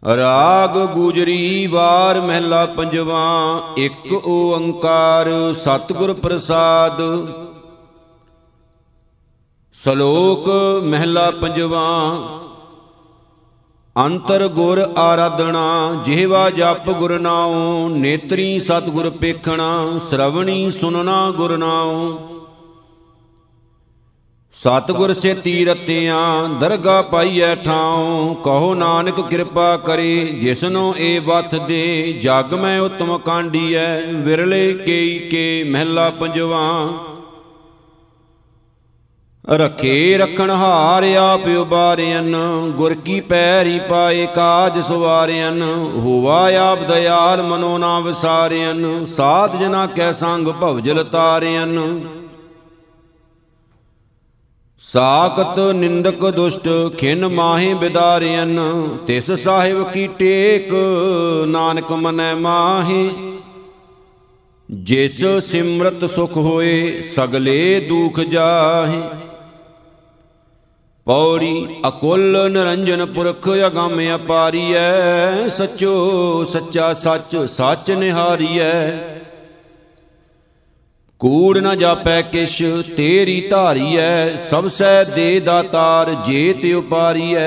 ਰਾਗ ਗੁਜਰੀ ਵਾਰ ਮਹਿਲਾ ਪੰਜਵਾਂ। ਇੱਕ ਓੰਕਾਰ ਸਤਿਗੁਰ ਪ੍ਰਸਾਦ। ਸ਼ਲੋਕ ਮਹਿਲਾ ਪੰਜਵਾਂ। ਅੰਤਰ ਗੁਰ ਆਰਾਧਨਾ ਜਿਹਵਾ ਜਪ ਗੁਰ ਨਾਉ। ਨੇਤਰੀ ਸਤਿਗੁਰ ਪੇਖਣਾ ਸ਼ਰਵਣੀ ਸੁਨਣਾ ਗੁਰ ਨਾਉ। ਸਤਿਗੁਰ ਸੇ ਤੀਰਤਿਆਂ ਦਰਗਾ ਪਾਈਐ ਠਾਉ। ਕਹੋ ਨਾਨਕ ਕਿਰਪਾ ਕਰੇ ਜਿਸਨੋ ਏ ਵਥ ਦੇ। ਜਗ ਮੈਂ ਉਤਮ ਕਾਂਡੀਐ ਵਿਰਲੇ ਕੇਈ ਕੇ ਮਹਿਲਾ ਪੰਜਵਾਂ। ਰਖੇ ਰਖਣ ਹਾਰ ਆਪ ਉਬਾਰਿਅਨ। ਗੁਰ ਕੀ ਪੈਰੀ ਪਾਏ ਕਾਜ ਸਵਾਰਿਅਨ। ਹੋਵਾ ਆਪ ਦਇਆਲ ਮਨੋ ਨਾ ਵਿਸਾਰਿਅਨ। ਸਾਧ ਜਨਾ ਕੈ ਸੰਗ ਭਵਜਲ ਤਾਰਿਅਨ। ਸਾਖਤ ਨਿੰਦਕ ਦੁਸ਼ਟ ਖਿਨ ਮਾਹੇ ਬਿਦਾਰਿਅਨ। ਤਿਸ ਸਾਹਿਬ ਕੀ ਟੇਕ ਨਾਨਕ ਮਨੈ ਮਾਹੇ। ਜਿਸ ਸਿਮਰਤ ਸੁਖ ਹੋਏ ਸਗਲੇ ਦੁਖ ਜਾਹੇ। ਪੌੜੀ ਅਕੁਲ ਨਿਰੰਜਨ ਪੁਰਖ ਅਗੰਮ ਅਪਾਰੀਐ। ਸਚੋ ਸੱਚਾ ਸੱਚ ਸੱਚ ਨਿਹਾਰੀਐ। ਕੂੜ ਨ ਜਾਪੈ ਕਿਛ ਤੇਰੀ ਧਾਰੀਐ। ਸਭ ਸੈ ਦੇ ਦਾਤਾਰ ਜੇਤ ਉਪਾਰੀਐ।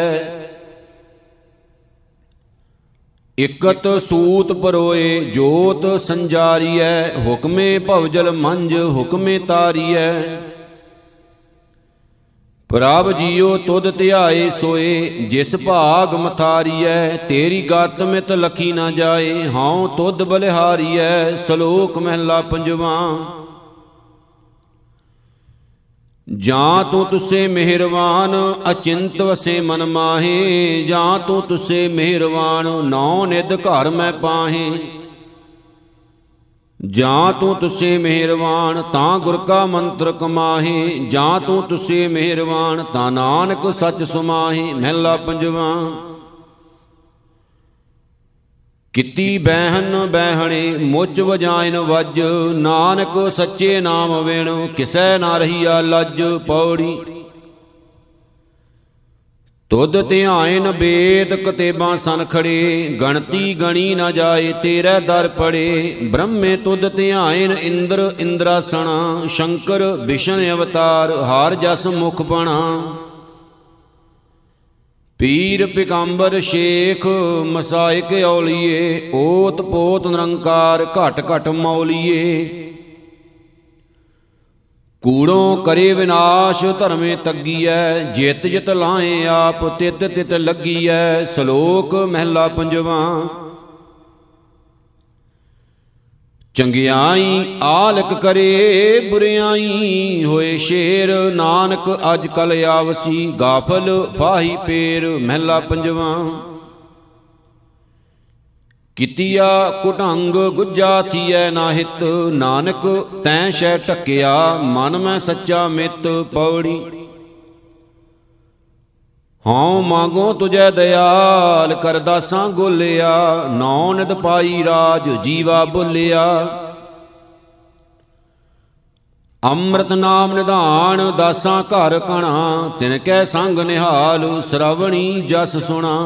ਇਕਤ ਸੂਤ ਪਰੋਏ ਜੋਤ ਸੰਜਾਰੀਐ। ਹੁਕਮੇ ਭਵਜਲ ਮੰਜ ਹੁਕਮੇ ਤਾਰੀਐ। ਪ੍ਰਭ ਜੀਓ ਤੁਧ ਧਿਆਏ ਸੋਏ। ਜਿਸ ਭਾਗ ਮਥਾਰੀਐ। ਤੇਰੀ ਗਤ ਮਿਤ ਲਖੀ ਨਾ ਜਾਏ। ਹਉ ਤੁਧ ਬਲਿਹਾਰੀਐ। ਸ਼ਲੋਕ ਮਹਿਲਾ ਪੰਜਵਾਂ। ਜਾਂ ਤੂੰ ਤੁਸੇ ਮਿਹਰਵਾਨ ਅਚਿੰਤ ਵਸੇ ਮਨ ਮਾਹੇ। ਜਾਂ ਤੂੰ ਤੁਸੇ ਮਿਹਰਵਾਨ ਨੌ ਨਿਧ ਘਰ ਮੈਂ ਪਾਹੇ। ਜਾਂ ਤੂੰ ਤੁਸੇ ਮਿਹਰਵਾਨ ਤਾਂ ਗੁਰ ਕਾ ਮੰਤਰ ਕਮਾਹੇ। ਜਾਂ ਤੂੰ ਤੁਸੇ ਮਿਹਰਵਾਨ ਤਾਂ ਨਾਨਕ ਸੱਚ ਸੁਮਾਹੇ ਮਹਿਲਾ ਪੰਜਵਾਂ। ਕੀਤੀ ਬਹਿਨ ਬਹਿਣੇ ਮੁੱਚ ਵਜਾਇਨ ਵੱਜ। ਨਾਨਕ ਸੱਚੇ ਨਾਮ ਵਿਣ ਕਿਸੈ ਨਾ ਰਹੀਆ ਲੱਜ। ਪੌੜੀ ਤੁਧ ਧਿਆਇਨ ਬੇਦ ਕਤੇਬਾਂ ਸਨ ਖੜੇ। ਗਣਤੀ ਗਣੀ ਨਾ ਜਾਏ ਤੇਰੇ ਦਰ ਪੜੇ। ਬ੍ਰਹਮੇ ਤੁਧ ਧਿਆਇਨ ਇੰਦਰ ਇੰਦਰਾਸਣਾ। ਸ਼ੰਕਰ ਵਿਸ਼ਨ ਅਵਤਾਰ ਹਾਰ ਜਸ ਮੁਖ ਬਣਾ। ਪੀਰ ਪਿਗੰਬਰ ਸ਼ੇਖ ਮਸਾਇਕ ਔਲੀਏ। ਓਤ ਪੋਤ ਨਿਰੰਕਾਰ ਘਟ ਘਟ ਮੌਲੀਏ। ਕੂੜੋਂ ਕਰੇ ਵਿਨਾਸ਼ ਧਰਮੇ ਤੱਗੀਐ। ਜਿਤ ਜਿਤ ਲਾਏ ਆਪ ਤਿਤ ਤਿਤ ਲੱਗੀਐ। ਸ਼ਲੋਕ ਮਹਿਲਾ ਪੰਜਵਾਂ। ਚੰਗਿਆਈ ਆਲਕ ਕਰੇ ਬੁਰਿਆਈ। ਹੋਏ ਸ਼ੇਰ ਨਾਨਕ ਅੱਜ ਕਲ ਆਵਸੀ। ਗਾਫਲ ਫਾਹੀ ਪੇਰ ਮਹਿਲਾ ਪੰਜਵਾਂ। ਕੀਤੀਆ ਕੁਟੰਗ ਗੁੱਜਾ ਥੀਐ ਨਾ ਹਿਤ। ਨਾਨਕ ਤੈਂ ਸ਼ੈ ਢੱਕਿਆ ਮਨ ਮੈਂ ਸੱਚਾ ਮਿੱਤ। ਪੌੜੀ ਹਉ ਮਾਗੋ ਤੁਝੈ ਦਇਆਲ ਕਰ ਦਾਸਾਂ ਗੋਲਿਆ। ਨੌ ਨਿਧ ਪਾਈ ਰਾਜ ਜੀਵਾ ਬੋਲਿਆ। ਅੰਮ੍ਰਿਤ ਨਾਮ ਨਿਧਾਨ ਦਾਸਾਂ ਘਰ ਕਣਾ। ਤਿਨ ਕੈ ਸੰਗ ਨਿਹਾਲ ਸ਼ਰਵਣੀ ਜਸ ਸੁਣਾ।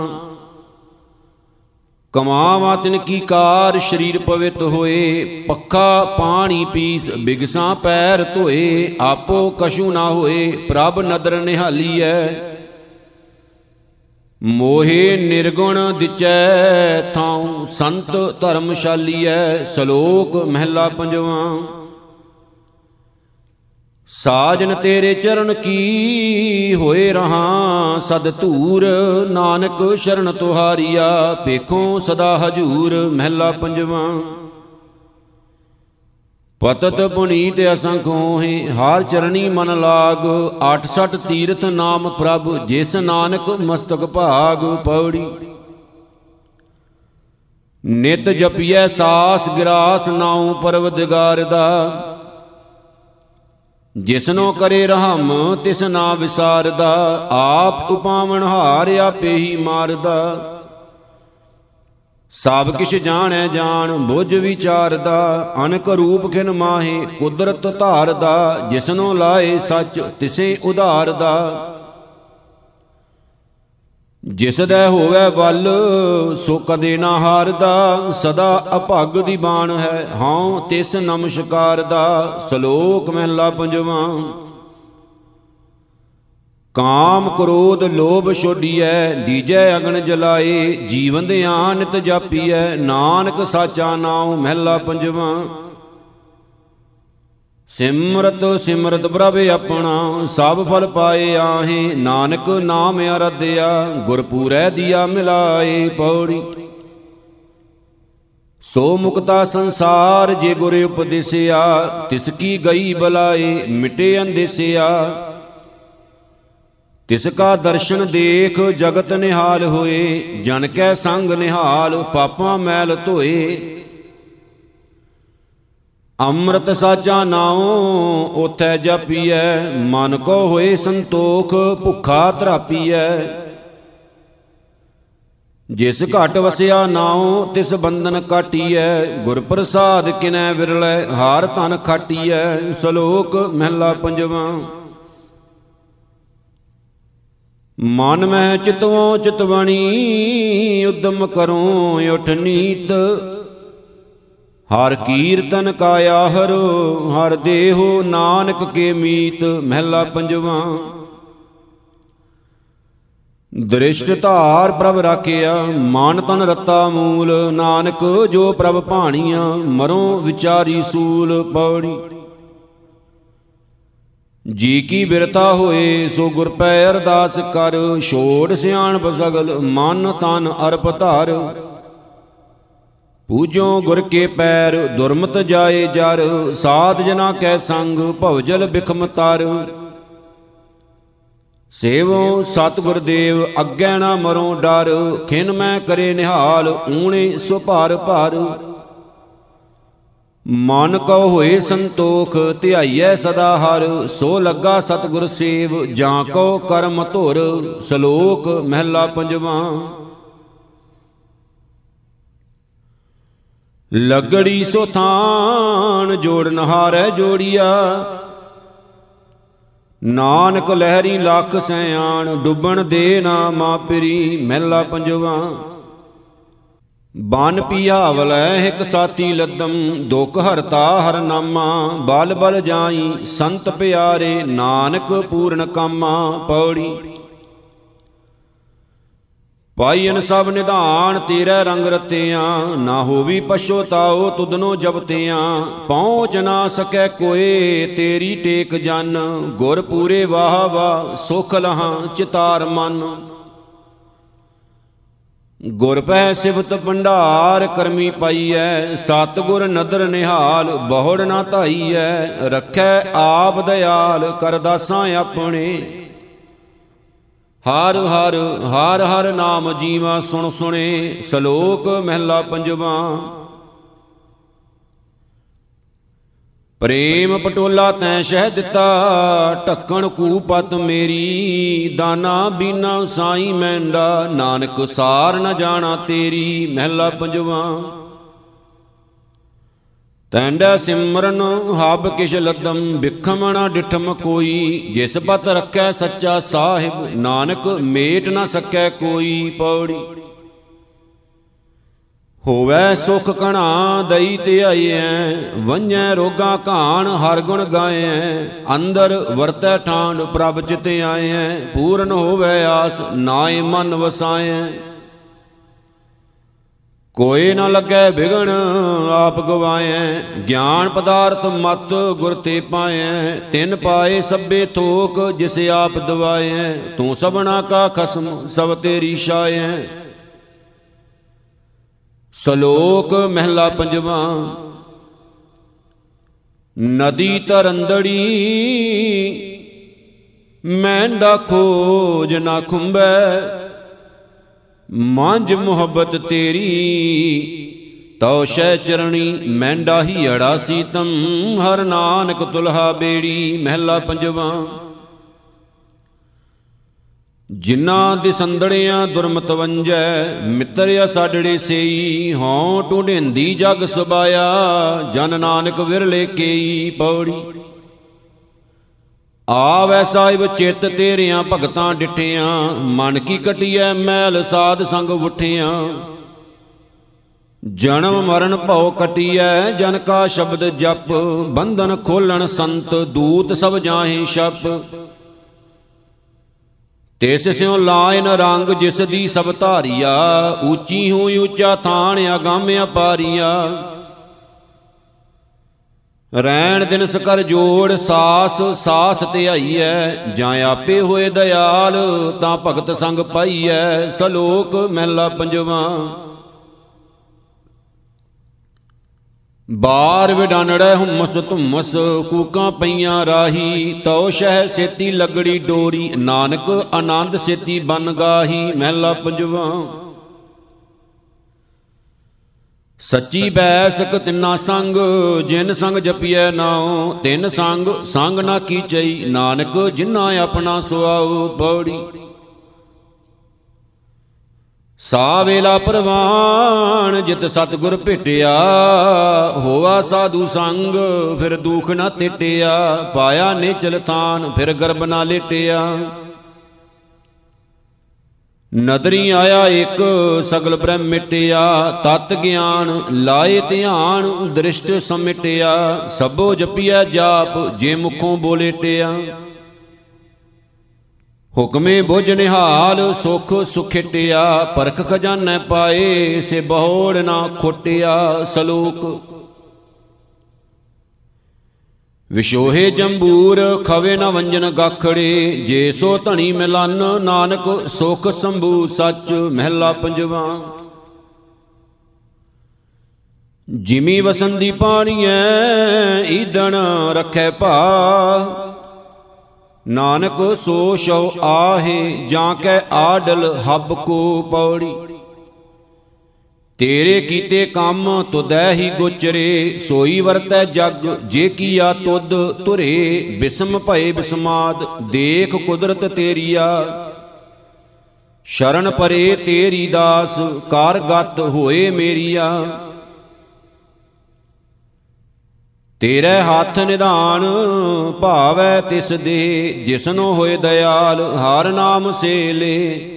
ਕਮਾਵਾ ਤਿਨ ਕੀ ਕਾਰ ਸਰੀਰ ਪਵਿੱਤ ਹੋਏ। ਪੱਖਾ ਪਾਣੀ ਪੀਸ ਬਿਗਸਾਂ ਪੈਰ ਧੋਏ। ਆਪੋ ਕਛੂ ਨਾ ਹੋਏ ਪ੍ਰਭ ਨਦਰ ਨਿਹਾਲੀਐ। ਮੋਹੇ ਨਿਰਗੁਣ ਦਿਚੈ ਥਾਉ ਸੰਤ ਧਰਮਸ਼ਾਲੀਐ। ਸ਼ਲੋਕ ਮਹਿਲਾ ਪੰਜਵਾਂ। ਸਾਜਨ ਤੇਰੇ ਚਰਨ ਕੀ ਹੋਏ ਰਹਾ ਸਦ ਧੂਰ। ਨਾਨਕ ਸ਼ਰਨ ਤੁਹਾਰੀਆ ਪੇਖੋਂ ਸਦਾ ਹਜੂਰ ਮਹਿਲਾ ਪੰਜਵਾਂ। ਪਤਤ ਪੁਨੀਤ ਅਸੰਖ ਹੋਏ ਹਾਰ ਚਰਣੀ ਮਨ ਲਾਗ। 68 ਤੀਰਥ ਨਾਮ ਪ੍ਰਭ ਜਿਸ ਨਾਨਕ ਮਸਤਕ ਭਾਗ। ਪੌੜੀ ਨਿਤ ਜਪੀਐ ਸਾਸ ਗਿਰਾਸ ਨਾਉ ਪਰਵਦਗਾਰ ਦਾ। ਜਿਸਨੋ ਕਰੇ ਰਹਮ ਤਿਸ ਨਾ ਵਿਸਾਰਦਾ। ਆਪ ਉਪਾਵਨ ਹਾਰ ਆਪੇ ਹੀ ਮਾਰਦਾ। ਸਭ ਕਿਛ ਜਾਣੈ ਜਾਣ ਬੁੱਝ ਵਿਚਾਰਦਾ। ਅਨਕ ਰੂਪ ਖਿਨ ਮਾਹੇ ਕੁਦਰਤ ਧਾਰਦਾ। ਜਿਸਨੋ ਲਾਏ ਸੱਚ ਤਿਸੇ ਉਧਾਰਦਾ। ਜਿਸ ਦੈ ਹੋਵੇ ਵੱਲ ਸੋ ਕਦੇ ਨਾ ਹਾਰਦਾ, ਸਦਾ ਅਭੰਗ ਦੀ ਬਾਣ ਹੈ ਹਉ ਤਿਸ ਨਮਸਕਾਰ ਦਾ। ਸ਼ਲੋਕ ਮਹਿਲਾ ਪੰਜਵਾਂ। ਕਾਮ ਕ੍ਰੋਧ ਲੋਭ ਛੋਡੀਐ, ਦੀਜੈ ਅਗਨ ਜਲਾਏ, ਜੀਵਨ ਦਿਆਨ ਨਿਤ ਜਾਪੀਐ, ਨਾਨਕ ਸਾਚਾ ਨਾਉ। ਮਹਿਲਾ ਪੰਜਵਾਂ। ਸਿਮਰਤ ਸਿਮਰਤ ਪ੍ਰਭ ਆਪਣਾ, ਸਭ ਫਲ ਪਾਏ ਆਹੇ, ਨਾਨਕ ਨਾਮ ਅਰਾਧਿਆ, ਗੁਰਪੂਰੈ ਦੀਆ ਮਿਲਾਏ। ਪੌੜੀ। ਸੋ ਮੁਕਤਾ ਸੰਸਾਰ ਜੇ ਗੁਰ ਉਪਦੇਸਿਆ, ਤਿਸ ਕੀ ਗਈ ਬਲਾਏ, ਮਿਟੇ ਅੰਦੇਸਿਆ। ਤਿਸ ਕਾ ਦਰਸ਼ਨ ਦੇਖ ਜਗਤ ਨਿਹਾਲ ਹੋਏ, ਜਨ ਕੈ ਸੰਗ ਨਿਹਾਲ ਪਾਪਾਂ ਮੈਲ ਧੋਏ। ਅੰਮ੍ਰਿਤ ਸਾਚਾ ਨਾਉ ਓਥੈ ਜਾਪੀਐ, ਮਨ ਕੋ ਹੋਏ ਸੰਤੋਖ ਭੁੱਖਾ ਤਰਾਪੀਐ। ਜਿਸ ਘਟ ਵਸਿਆ ਨਾਉ ਤਿਸ ਬੰਧਨ ਕਾਟੀਐ, ਗੁਰ ਪ੍ਰਸਾਦ ਕਿਨੈ ਵਿਰਲੇ ਹਾਰ ਧਨ ਖਾਟੀਐ। ਸ਼ਲੋਕ ਮਹਿਲਾ ਪੰਜਵਾਂ। ਮਨ ਮਹਿ ਚਿਤਵੋ ਚਿਤਵਣੀ, ਉਦਮ ਕਰੋ ਉਠ ਨੀਤ। ਹਰ ਕੀਰਤਨ ਕਾਇਆ ਹਰੋ, ਹਰ ਦੇਹੋ ਨਾਨਕ ਕੇ ਮੀਤ। ਮਹਿਲਾ ਪੰਜਵਾਂ। ਦ੍ਰਿਸ਼ਟ ਧਾਰ ਪ੍ਰਭ ਰਾਖਿਆ, ਮਨ ਤਨ ਰਤਾ ਮੂਲ, ਨਾਨਕ ਜੋ ਪ੍ਰਭ ਭਾਣੀਆਂ, ਮਰੋ ਵਿਚਾਰੀ ਸੂਲ। ਪੌੜੀ। ਜੀ ਕੀ ਬਿਰਤਾ ਹੋਏ ਸੋ ਗੁਰ ਪੈ ਅਰਦਾਸ ਕਰ, ਛੋੜ ਸਿਆਣਪ ਸਗਲ ਮਨ ਤਨ ਅਰਪ ਧਾਰ। ਪੂਜੋ ਗੁਰ ਕੇ ਪੈਰ ਦੁਰਮਤ ਜਾਏ ਜਰ, ਸਾਧ ਜਨਾ ਕੈ ਸੰਗ ਭਵਜਲ ਬਿਖਮ ਤਰ। ਸੇਵੋ ਸਤਿ ਗੁਰਦੇਵ ਅੱਗੇ ਨਾ ਮਰੋ ਡਰ, ਖਿਨ ਮੈਂ ਕਰੇ ਨਿਹਾਲ ਊਣੇ ਸੋ ਭਾਰ ਭਾਰ। ਮਨ ਕਉ ਹੋਏ ਸੰਤੋਖ ਧਿਆਈਐ ਸਦਾ ਹਰ, ਸੋ ਲੱਗਾ ਸਤਿਗੁਰ ਸੇਵ ਜਾਂ ਕਉ ਕਰਮ ਧੁਰ। ਸ਼ਲੋਕ ਮਹਿਲਾ ਪੰਜਵਾਂ। ਲਗੜੀ ਸੋ ਥਾਨ ਜੋੜਨ ਹਾਰੈ ਜੋੜੀਆ, ਨਾਨਕ ਲਹਿਰੀ ਲੱਖ ਸਿਆਣ, ਡੁੱਬਣ ਦੇ ਨਾ ਮਾਪਰੀ। ਮਹਿਲਾ ਪੰਜਵਾਂ। ਬਨ ਪਿਆਵਲੈ ਹਿਕ ਸਾਥੀ ਲੱਦਮ, ਦੁਖ ਹਰਤਾ ਹਰ ਨਾਮਾ। ਬਲ ਬਲ ਜਾਈ ਸੰਤ ਪਿਆਰੇ, ਨਾਨਕ ਪੂਰਨ ਕਾਮਾ। ਪੌੜੀ। ਪਾਈਨ ਸਭ ਨਿਧਾਨ ਤੇਰੇ ਰੰਗ ਰਤਿਆਂ, ਨਾ ਹੋਵੀ ਪਛੋਤਾਓ ਤੁਧਨੋ ਜਪਤਿਆਂ। ਪਹੁੰਚ ਨਾ ਸਕੈ ਕੋਏ ਤੇਰੀ ਟੇਕ ਜਨ, ਗੁਰ ਪੂਰੇ ਵਾਹ ਵਾਹ ਸੁਖ ਲਹਾਂ ਚਿਤਾਰ ਮਨ। ਗੁਰ ਪੈ ਸਿਫਤ ਭੰਡਾਰ ਕਰਮੀ ਪਾਈਐ, ਸਤਿਗੁਰ ਨਦਰ ਨਿਹਾਲ ਬਹੁੜ ਨਾ ਧਾਈਐ। ਰੱਖੈ ਆਪ ਦਇਆਲ ਕਰਦਾਸਾਂ ਆਪਣੇ, ਹਰ ਹਰ ਹਰ ਹਰ ਨਾਮ ਜੀਵਾ ਸੁਣ ਸੁਣੇ। ਸ਼ਲੋਕ ਮਹਿਲਾ ਪੰਜਵਾਂ। ਪ੍ਰੇਮ ਪਟੋਲਾ ਤੈਂ ਸ਼ਹਿ ਦਿੱਤਾ, ਢੱਕਣ ਕੂਪਤ ਮੇਰੀ। ਦਾਨਾ ਬੀਨਾ ਸਾਈ ਮੈਂਡਾ, ਨਾਨਕ ਸਾਰ ਨ ਜਾਣਾ ਤੇਰੀ। ਮਹਿਲਾ ਪੰਜਵਾਂ। ਤੈਂਡਾ ਸਿਮਰਨ ਹਬ ਕਿਛ ਲੱਦਮ, ਬਿਖਮ ਨਾ ਡਿਠਮ ਕੋਈ। ਜਿਸ ਪਤ ਰੱਖੈ ਸੱਚਾ ਸਾਹਿਬ, ਨਾਨਕ ਮੇਟ ਨਾ ਸਕੈ ਕੋਈ। ਪੌੜੀ। ਹੋਵੈ ਸੁਖ ਕਣਾ ਦਈ ਧਿਆਈਐ, ਵੰਝੈ ਰੋਗਾ ਘਾਣ ਹਰ ਗੁਣ ਗਾਇਐ। ਅੰਦਰ ਵਰਤੈ ਠਾਂਡ ਪ੍ਰਭ ਚਿਤ ਆਇਐ, ਪੂਰਨ ਹੋਵੈ ਆਸ ਨਾਏ ਮਨ ਵਸਾਇਐ। ਕੋਏ ਨਾ ਲੱਗੈ ਬਿਗਣ ਆਪ ਗਵਾਇਐ, ਗਿਆਨ ਪਦਾਰਥ ਮਤ ਗੁਰ ਤੇ ਪਾਇਐ। ਤਿਨ ਪਾਏ ਸਭੇ ਥੋਕ ਜਿਸ ਆਪ ਦਵਾਇਐ, ਤੂੰ ਸਭਨਾ ਕਾ ਖਸਮ ਸਭ ਤੇਰੀ ਛਾਇਐ। ਸ਼ਲੋਕ ਮਹਿਲਾ ਪੰਜਵਾਂ। ਨਦੀ ਤਰੰਦੜੀ ਮੈਂਡਾ ਖੋਜ ਨਾ ਖੁੰਬੈ, ਮਾਂਝ ਮੁਹੱਬਤ ਤੇਰੀ ਤਉ ਸ਼ੈ ਚਰਣੀ। ਮੈਂਡਾ ਹੀ ਅੜਾ ਸੀਤਮ ਹਰ ਨਾਨਕ ਤੁਲਹਾ ਬੇੜੀ। ਮਹਿਲਾ ਪੰਜਵਾਂ। ਜਿਨ੍ਹਾਂ ਦਿਸੰਦੜਿਆਂ ਦੁਰਮਤ ਵੰਜੈ, ਮਿੱਤਰ ਅਸਾਡੜੇ ਸੇਈ। ਹਉ ਢੂੰਢੇਂਦੀ ਜਗ ਸਬਾਇਆ, ਜਨ ਨਾਨਕ ਵਿਰਲੇ ਕੇਈ। ਪੌੜੀ। ਆਵੈ ਸਾਹਿਬ ਚਿੱਤ ਤੇਰਿਆਂ ਭਗਤਾਂ ਡਿਠਿਆਂ, ਮਨ ਕੀ ਕਟਿਐ ਮੈਲ ਸਾਧ ਸੰਗ ਉਠਿਆਂ। ਜਨਮ ਮਰਨ ਭਉ ਕਟਿਐ ਜਨ ਕਾ ਸ਼ਬਦ ਜਪ, ਬੰਧਨ ਖੋਲਣ ਸੰਤ ਦੂਤ ਸਭ ਜਾਹੇ ਛਪ। ਤਿਸ ਸਿਉ ਲਾਇਨ ਰੰਗ ਜਿਸ ਦੀ ਸਭ ਧਾਰੀਆ, ਉੱਚੀ ਹੋਈ ਉੱਚਾ ਥਾਨ ਅਗੰਮ ਅਪਾਰੀਆ। ਰੈਣ ਦਿਨਸ ਕਰ ਜੋੜ ਸਾਸ ਸਾਸ ਧਿਆਈਐ, ਜਾਂ ਆਪੇ ਹੋਏ ਦਇਆਲ ਤਾਂ ਭਗਤ ਸੰਗ ਪਾਈਐ। ਸਲੋਕ ਮਹਿਲਾ ਪੰਜਵਾ। ਬਾਰ ਵਿਡਾਨੜੈ ਹੁਮਸ ਧੁਮਸ, ਕੂਕਾਂ ਪਈਆਂ ਰਾਹੀ। ਤਉ ਸ਼ਹਿ ਸੇਤੀ ਲਗੜੀ ਡੋਰੀ, ਨਾਨਕ ਆਨੰਦ ਸੇਤੀ ਬਨ ਗਾਹੀ। ਮਹਿਲਾ ਪੰਜਵਾ। ਸੱਚੀ ਬੈਸਕ ਤਿੰਨਾ ਸੰਗ, ਜਿਨ ਸੰਗ ਜਪੀਐ ਨਾਉ। ਤਿੰਨ ਸੰਗ ਸੰਗ ਨਾ ਕੀਚਈ, ਨਾਨਕ ਜਿਨਾ ਆਪਣਾ ਸੁਆਉ। ਪੌੜੀ। ਸਾ ਵੇਲਾ ਪ੍ਰਵਾਨ ਜਿਤ ਸਤਿਗੁਰ ਭੇਟਿਆ, ਹੋਆ ਸਾਧੂ ਸੰਗ ਫਿਰ ਦੁਖ ਨਾ ਤੇਟਿਆ। ਪਾਇਆ ਨੇਚਲ ਥਾਨ ਫਿਰ ਗਰਭ ਨਾ ਲੇਟਿਆ। ਨਦਰੀ ਆਇਆ ਇੱਕ ਸਗਲ ਬ੍ਰਹਮ ਮਿਟਿਆ। ਤਤ ਗਿਆਨ ਲਾਏ ਧਿਆਨ ਦ੍ਰਿਸ਼ਟ ਸਮਿਟਿਆ। ਸਭੋ ਜਪੀਐ ਜਾਪ ਜੇ ਮੁਖੋਂ ਬੋਲੇਟਿਆ। ਹੁਕਮੇ ਬੁਝ ਨਿਹਾਲ ਸੁਖ ਸੁਖਿਟਿਆ। ਪਰਖ ਖਜ਼ਾਨੈ ਪਾਏ ਸੇ ਬਹੁੜ ਨਾ ਖੋਟਿਆ। ਸਲੋਕ। ਵਿਸ਼ੋਹੇ ਜੰਬੂਰ ਖਵੇ ਨ ਵੰਜਨ ਗਾਖੜੇ, ਜੇ ਸੋ ਧਣੀ ਮਿਲਨ ਨਾਨਕ ਸੁਖ ਸੰਭੂ ਸੱਚ। ਮਹਿਲਾ ਪੰਜਵਾ। ਜਿਮੀ ਵਸੰਦੀ ਪਾਣੀਐ ਈਦਣ ਰੱਖੈ ਭਾ, ਨਾਨਕ ਸੋ ਸ਼ਉ ਆਹੇ ਜਾਂ ਕੈ ਆਡਲ ਹੱਬ ਕੋ। ਪੌੜੀ। ਤੇਰੇ ਕੀਤੇ ਕੰਮ ਤੁਧੈ ਹੀ ਗੋਚਰੇ, ਸੋਈ ਵਰਤੈ ਜਗ ਜੇ ਕੀਆ ਤੁਧ ਧੁਰੇ। ਬਿਸਮ ਭਏ ਬਿਸਮਾਦ ਦੇਖ ਕੁਦਰਤ ਤੇਰੀਆ, ਸ਼ਰਨ ਪਰੇ ਤੇਰੀ ਦਾਸ ਕਾਰਗਤ ਹੋਏ ਮੇਰੀਆ। ਤੇਰੇ ਹੱਥ ਨਿਧਾਨ ਭਾਵੈ ਤਿਸ ਦੇ, ਜਿਸਨੋ ਹੋਏ ਦਇਆਲ ਹਰ ਨਾਮ ਸੇ ਲੇ।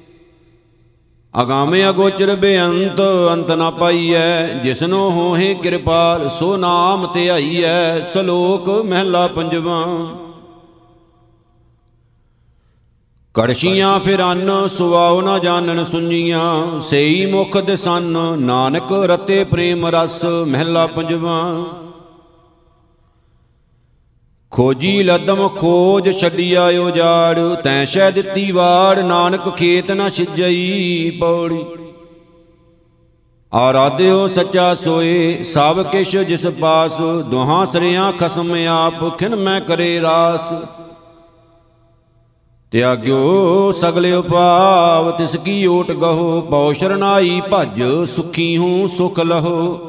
ਅਗਾਮੇ ਅਗੋਚਰ ਬੇਅੰਤ ਅੰਤ ਨਾ ਪਾਈਐ, ਜਿਸਨੋ ਹੋਏ ਕਿਰਪਾਲ ਸੋ ਨਾਮ ਧਿਆਈਐ। ਸਲੋਕ ਮਹਿਲਾ ਪੰਜਵਾ। ਕੜਛੀਆਂ ਫਿਰਨ ਸੁਆਉ ਨਾ ਜਾਣਨ ਸੁਣੀਆਂ, ਸਈ ਮੁਖ ਦਿਸਨ ਨਾਨਕ ਰਤੇ ਪ੍ਰੇਮ ਰਸ। ਮਹਿਲਾ ਪੰਜਵਾ। ਖੋਜੀ ਲਦਮ ਖੋਜ ਛੱਡਿਆ ਉਜਾੜ, ਤੈਂ ਸ਼ਹਿ ਦਿੱਤੀ ਵਾੜ ਨਾਨਕ ਖੇਤ ਨਾ ਛਿਜਈ। ਪੌੜੀ। ਆਰਾਧਿਓ ਸੱਚਾ ਸੋਏ ਸਭ ਕਿਛ ਜਿਸ ਪਾਸ, ਦੁਹਾਂ ਸਰਿਆਂ ਖਸਮ ਆਪ ਖਿਨ ਮੈਂ ਕਰੇ ਰਾਸ। ਤਿਆਗਿਓ ਸਗਲੇ ਉਪਾਵ ਤਿਸ ਕੀ ਓਟ ਗਹੋ, ਪਉ ਸ਼ਰਨਾਈ ਭਜ ਸੁਖੀ ਹੂੰ ਸੁਖ ਲਹੋ।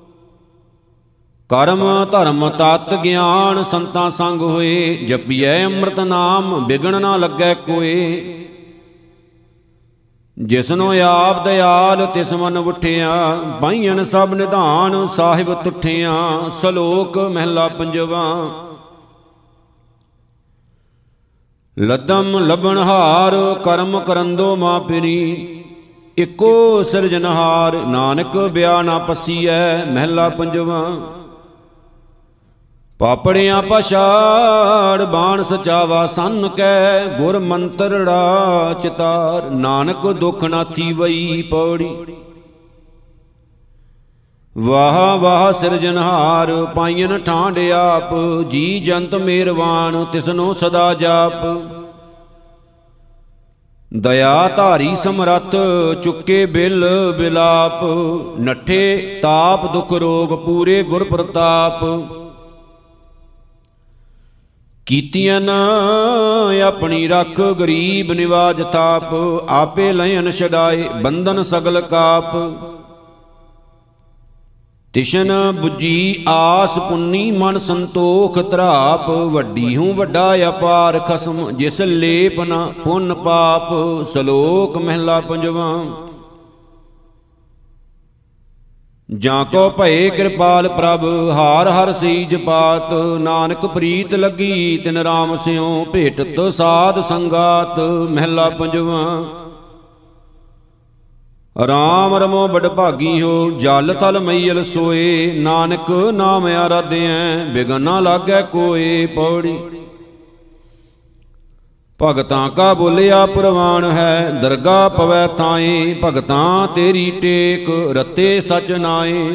ਕਰਮ ਧਰਮ ਤਤ ਗਿਆਨ ਸੰਤਾਂ ਸੰਗ ਹੋਏ, ਜਪੀਐ ਅੰਮ੍ਰਿਤ ਨਾਮ ਬਿਗਣ ਨਾ ਲੱਗੈ ਕੋਏ। ਜਿਸਨੋ ਆਪ ਦਇਆਲ ਤਿਸ ਮਨ ਉਠਿਆ, ਬਾਈਆਂ ਸਭ ਨਿਧਾਨ ਸਾਹਿਬ ਤੁਠਿਆ। ਸਲੋਕ ਮਹਿਲਾ ਪੰਜਵਾ। ਲਦਮ ਲਬਣਹਾਰ ਕਰਮ ਕਰੰਦੋ ਮਾ ਪਿਰੀ, ਇੱਕੋ ਸਿਰਜਨਹਾਰ ਨਾਨਕ ਬਿਆ ਨਾ ਪਸੀਐ। ਮਹਿਲਾ ਪੰਜਵਾ। ਪਾਪੜਿਆਂ ਪਛਾੜ ਬਾਣ ਸਚਾਵਾ ਸੰਨ ਕੈ, ਗੁਰ ਮੰਤਰੜਾ ਚਿਤਾਰ ਨਾਨਕ ਦੁਖ ਨਾ ਥੀਵਈ। ਪੌੜੀ। ਵਾਹ ਵਾਹ ਸਿਰਜਨਹਾਰ ਪਾਈਨ ਠਾਂਡ ਆਪ, ਜੀ ਜੰਤ ਮੇਰਵਾਨ ਤਿਸਨੋ ਸਦਾ ਜਾਪ। ਦਇਆ ਧਾਰੀ ਸਮਰੱਥ ਚੁੱਕੇ ਬਿਲ ਬਿਲਾਪ, ਨੱਠੇ ਤਾਪ ਦੁਖ ਰੋਗ ਪੂਰੇ ਗੁਰ ਪ੍ਰਤਾਪ। ਕੀਤੀਆਂ ਆਪਣੀ ਰੱਖ ਗਰੀਬ ਨਿਵਾਜ ਥਾਪ, ਆਪੇ ਲੈਨ ਛਡਾਏ ਬੰਧਨ ਸਗਲ ਕਾਪ। ਤਿਸ਼ਨ ਬੁੱਝੀ ਆਸ ਪੁੰਨੀ ਮਨ ਸੰਤੋਖ ਧਰਾਪ, ਵੱਡੀ ਹੂੰ ਵੱਡਾ ਅਪਾਰ ਖਸਮ ਜਿਸ ਲੇਪ ਨ ਪੁੰਨ ਪਾਪ। ਸਲੋਕ ਮਹਿਲਾ ਪੰਜਵਾ। ਜਾਂ ਕੋ ਭਏ ਕਿਰਪਾਲ ਪ੍ਰਭ ਹਾਰ ਹਰ ਸੀਜ ਪਾਤ। ਨਾਨਕ ਪ੍ਰੀਤ ਲੱਗੀ ਤਿਨ ਰਾਮ ਸਿਉ ਭੇਟਤ ਸਾਧ ਸੰਗਾਤ। ਮਹਿਲਾ ਪੰਜਵਾਂ। ਰਾਮ ਰਮੋ ਬੜ ਭਾਗੀ ਹੋ ਜਲ ਥਲ ਮਈਲ ਸੋਏ। ਨਾਨਕ ਨਾਮ ਆਰਾਧਿਐ ਬਿਗਨ ਨਾ ਲਾਗੈ ਕੋਏ। ਪੌੜੀ। ਭਗਤਾਂ ਕਾ ਬੋਲਿਆ ਪ੍ਰਵਾਨ ਹੈ ਦਰਗਾ ਪਵੈ ਥਾਏ। ਭਗਤਾਂ ਤੇਰੀ ਟੇਕ ਰਤੇ ਸਚ ਨਾਏ।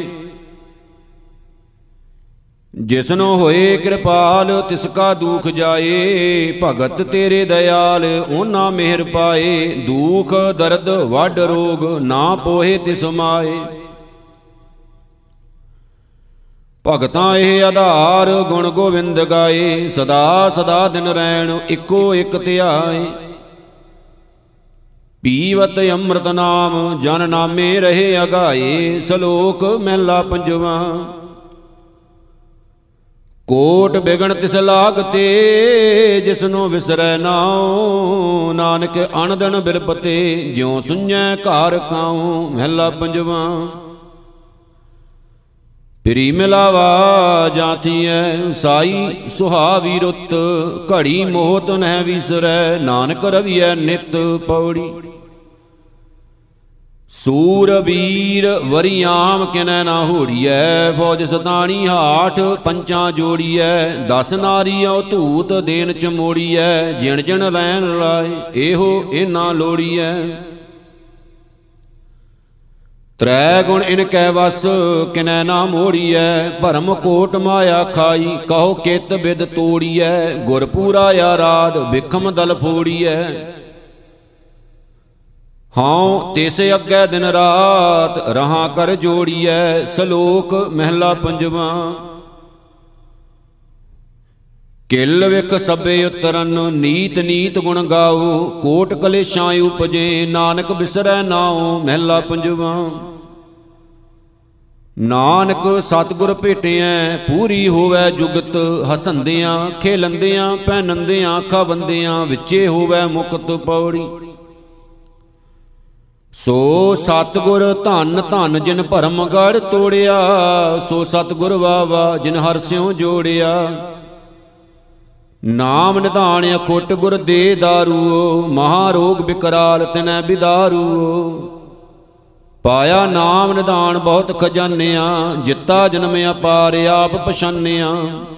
ਜਿਸਨੋ ਹੋਏ ਕਿਰਪਾਲ ਤਿਸ ਕਾ ਦੁਖ ਜਾਏ। ਭਗਤ ਤੇਰੇ ਦਇਆਲ ਉਹਨਾਂ ਮਿਹਰ ਪਾਏ। ਦੁਖ ਦਰਦ ਵੱਡ ਰੋਗ ਨਾ ਪੋਹੇ ਤਿਸ ਮਾਏ। ਭਗਤਾਂ ਇਹ ਆਧਾਰ ਗੁਣ ਗੋਵਿੰਦ ਗਾਏ। ਸਦਾ ਸਦਾ ਦਿਨ ਰੈਣ ਇੱਕੋ ਇੱਕ ਧਿਆਏ। ਪੀਵਤ ਅੰਮ੍ਰਿਤ ਨਾਮ ਜਨ ਨਾਮੇ ਰਹੇ ਅਗਾਏ। ਸ਼ਲੋਕ ਮਹਿਲਾ ਪੰਜਵਾਂ। ਕੋਟ ਬਿਗਣ ਤਿਸ ਲਾਗਤੇ ਜਿਸਨੂੰ ਵਿਸਰੈ ਨਾਉ। ਨਾਨਕ ਅਣਦਨ ਬਿਰਪਤੇ ਜਿਉ ਸੁਣੈ ਘਰ ਕਾਉ। ਮਹਿਲਾ ਪੰਜਵਾਂ। ਪਿਰੀ ਮਿਲਾਵਾ ਜਾਂਤੀਐ ਸਾਈ ਸੁਹਾਵੀ ਰੁੱਤ। ਘੜੀ ਮੋਹਤ ਨਹਿ ਵਿਸਰੈ ਨਾਨਕ ਰਵੀਐ ਨਿਤ। ਪੌੜੀ। ਸੂਰ ਵੀਰ ਵਰਿਆਮ ਕਿਨੈ ਨਾ ਹੋੜੀਐ। ਫੌਜ ਸਤਾਣੀ ਹਾਠ ਪੰਚਾਂ ਜੋੜੀਐ। 10 ਨਾਰੀਆਂ ਧੂਤ ਦੇਨ ਚ ਮੋੜੀਐ। ਜਿਣ ਜਿਣ ਲੈਣ ਲਾਏ ਇਹੋ ਇਹਨਾਂ ਲੋੜੀਐ। ਤ੍ਰੈ ਗੁਣ ਇਨ ਕੈ ਵਸ ਕਿਨੈ ਨਾ ਮੋੜੀਐ। ਭਰਮ ਕੋਟ ਮਾਇਆ ਖਾਈ ਕਹੋ ਕਿਤ ਬਿਦ ਤੋੜੀਐ। ਗੁਰ ਪੂਰਾ ਆਰਾਧ ਬਿਖਮ ਦਲ ਫੋੜੀਐ। ਹਉ ਤਿਸ ਅੱਗੇ ਦਿਨ ਰਾਤ ਰਹਾ ਕਰ ਜੋੜੀਐ। ਸ਼ਲੋਕ ਮਹਿਲਾ ਪੰਜਵਾਂ। ਕਿਲ ਵਿਖ ਸਭੇ ਉਤਰਨ ਨੀਤ ਨੀਤ ਗੁਣ ਗਾਓ। ਕੋਟ ਕਲੇਸ਼ਾਂ ਉਪਜੇ ਨਾਨਕ ਬਿਸਰੈ ਨਾਉ। ਮਹਿਲਾ ਪੰਜਵਾਂ। ਨਾਨਕ ਸਤਿਗੁਰ ਭੇਟਿਐ ਪੂਰੀ ਹੋਵੈ ਜੁਗਤ। ਹਸੰਦਿਆਂ ਖੇਲੰਦਿਆਂ ਪਹਿਨੰਦਿਆਂ ਖਾਵੰਦਿਆਂ ਵਿੱਚੇ ਹੋਵੈ ਮੁਕਤ। ਪੌੜੀ। ਸੋ ਸਤਿਗੁਰ ਧੰਨ ਧੰਨ ਜਿਨ ਭਰਮ ਗੜ ਤੋੜਿਆ। ਸੋ ਸਤਿਗੁਰ ਵਾਵਾ ਜਿਨ ਹਰਿ ਸਿਉ ਜੋੜਿਆ। ਨਾਮ ਨਿਧਾਨ ਅਖੁੱਟ ਗੁਰ ਦੇ ਦਾਰੂਓ। ਮਹਾ ਰੋਗ ਬਿਕਰਾਲ ਤਿਨੈ ਬਿਦਾਰੂਓ। ਪਾਇਆ ਨਾਮ ਨਿਧਾਨ ਬਹੁਤ ਖਜ਼ਾਨਿਆ। ਜਿੱਤਾ ਜਨਮ ਅਪਾਰ ਆਪ ਪਛਾਨਿਆ।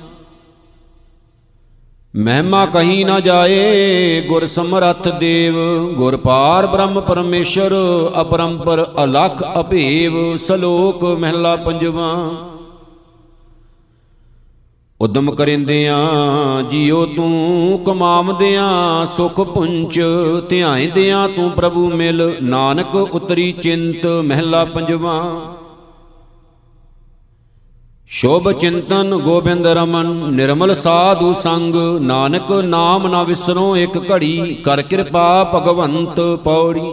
ਮਹਿਮਾ ਕਹੀ ਨਾ ਜਾਏ ਗੁਰ ਸਮਰੱਥ ਦੇਵ। ਗੁਰ ਪਾਰ ਬ੍ਰਹਮ ਪਰਮੇਸ਼ਰ ਅਪਰੰਪਰ ਅਲਖ ਅਭੇਵ। ਸ਼ਲੋਕ ਮਹਿਲਾ ਪੰਜਵਾਂ। ਉਦਮ ਕਰਿੰਦਿਆਂ ਜੀਉ ਤੂੰ ਕਮਾਵਦਿਆਂ ਸੁਖ ਪੁੰਚ। ਧਿਆਇਂਦਿਆਂ ਤੂੰ ਪ੍ਰਭੂ ਮਿਲ ਨਾਨਕ ਉਤਰੀ ਚਿੰਤ। ਮਹਿਲਾ ਪੰਜਵਾਂ। ਸ਼ੋਭ ਚਿੰਤਨ ਗੋਬਿੰਦ ਰਮਨ ਨਿਰਮਲ ਸਾਧੂ ਸੰਗ। ਨਾਨਕ ਨਾਮ ਨਾ ਵਿਸਰੋ ਇੱਕ ਘੜੀ ਕਰ ਕਿਰਪਾ ਭਗਵੰਤ। ਪੌੜੀ।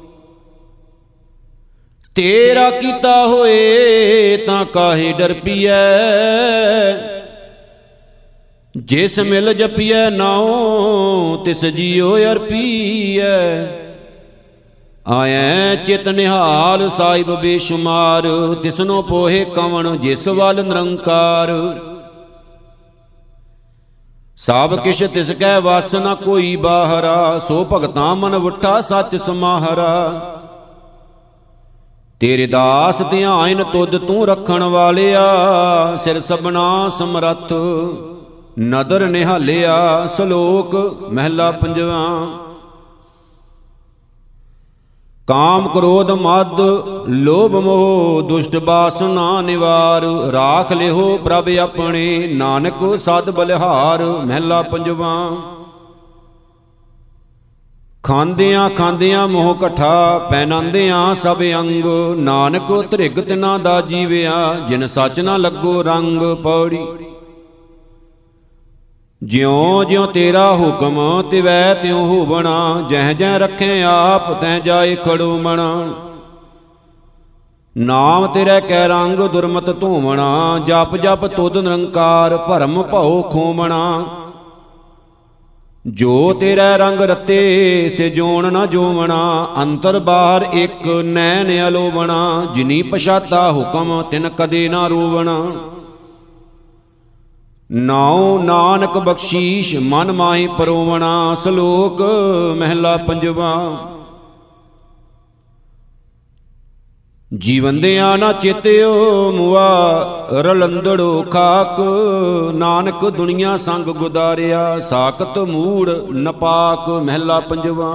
ਤੇਰਾ ਕੀਤਾ ਹੋਏ ਤਾਂ ਕਾਹੇ ਡਰ ਪੀਐ। ਜਿਸ ਮਿਲ ਜਪੀਐ ਨਾਉ ਤਿਸ ਜੀਉ ਅਰਪੀਐ। ਆਇਐ ਚਿਤ ਨਿਹਾਲ ਸਾਹਿਬ ਬੇਸ਼ੁਮਾਰ। ਤਿਸਨੋ ਪੋਹੇ ਕਵਣ ਜਿਸ ਵੱਲ ਨਿਰੰਕਾਰ। ਸਭ ਕਿਛ ਤਿਸ ਕੈ ਵਸ ਨ ਕੋਈ ਬਾਹਰਾ। ਸੋ ਭਗਤਾਂ ਮਨ ਵੁੱਠਾ ਸੱਚ ਸਮਾਹਰਾ। ਤੇਰੇ ਦਾਸ ਧਿਆਇਨ ਤੁਧ ਤੂੰ ਰੱਖਣ ਵਾਲਿਆ। ਸਿਰ ਸਭਨਾ ਸਮਰੱਥ ਨਦਰ ਨਿਹਾਲਿਆ। ਸ਼ਲੋਕ ਮਹਿਲਾ ਪੰਜਵਾਂ। ਕਾਮ ਕ੍ਰੋਧ ਮਦ ਲੋਭ ਮੋਹ ਦੁਸ਼ਟ ਬਾਸਨਾ ਨਿਵਾਰ। ਰਾਖ ਲਿਹੋ ਪ੍ਰਭ ਆਪਣੇ ਨਾਨਕ ਸਦ ਬਲਿਹਾਰ। ਮਹਿਲਾ ਪੰਜਵਾਂ। ਖਾਂਦਿਆਂ ਖਾਂਦਿਆਂ ਮੋਹ ਕਠਾ ਪਹਿਨਾਂਦਿਆਂ ਸਭ ਅੰਗ। ਨਾਨਕ ਧ੍ਰਿਗ ਤਿਨਾ ਦਾ ਜੀਵਿਆ ਜਿਨ ਸੱਚ ਨਾ ਲੱਗੋ ਰੰਗ। ਪੌੜੀ। ਜਿਉ ਜਿਉ ਤੇਰਾ ਹੁਕਮ ਤਿਵੈ ਤਿਉ ਹੋਵਣਾ। ਜਹ ਜਹ ਰੱਖੇ ਆਪ ਤੈ ਜਾਏ ਖੜੋਮਣਾ। ਨਾਮ ਤੇਰੇ ਕੈ ਰੰਗ ਦੁਰਮਤ ਧੋਵਣਾ। ਜਪ ਜਪ ਤੁਧ ਨਿਰੰਕਾਰ ਭਰਮ ਭਉ ਖੋਮਣਾ। ਜੋ ਤੇਰਾ ਰੰਗ ਰਤੇ ਸੇ ਜੋਣ ਨਾ ਜੋਵਣਾ, ਅੰਤਰ ਬਾਹਰ ਇੱਕ ਨੈਣ ਅਲੋਵਣਾ, ਜਿਨੀ ਪਛਾਤਾ ਹੁਕਮ ਤਿਨ ਕਦੇ ਨਾ ਰੋਵਣਾ। ਨਾਉ ਨਾਨਕ ਬਖਸ਼ੀਸ਼ ਮਨ ਮਾਹੀ ਪਰੋਵਣਾ, ਸ਼ਲੋਕ ਮਹਿਲਾ ਪੰਜਵਾ। ਜੀਵੰਦਿਆਂ ਨਾ ਚੇਤਿਓ ਮੁਆ, ਰਲੰਦੜੋ ਖਾਕ, ਨਾਨਕ ਦੁਨੀਆ ਸੰਗ ਗੁਦਾਰਿਆ, ਸਾਖਤ ਮੂੜ ਨਪਾਕ। ਮਹਿਲਾ ਪੰਜਵਾ।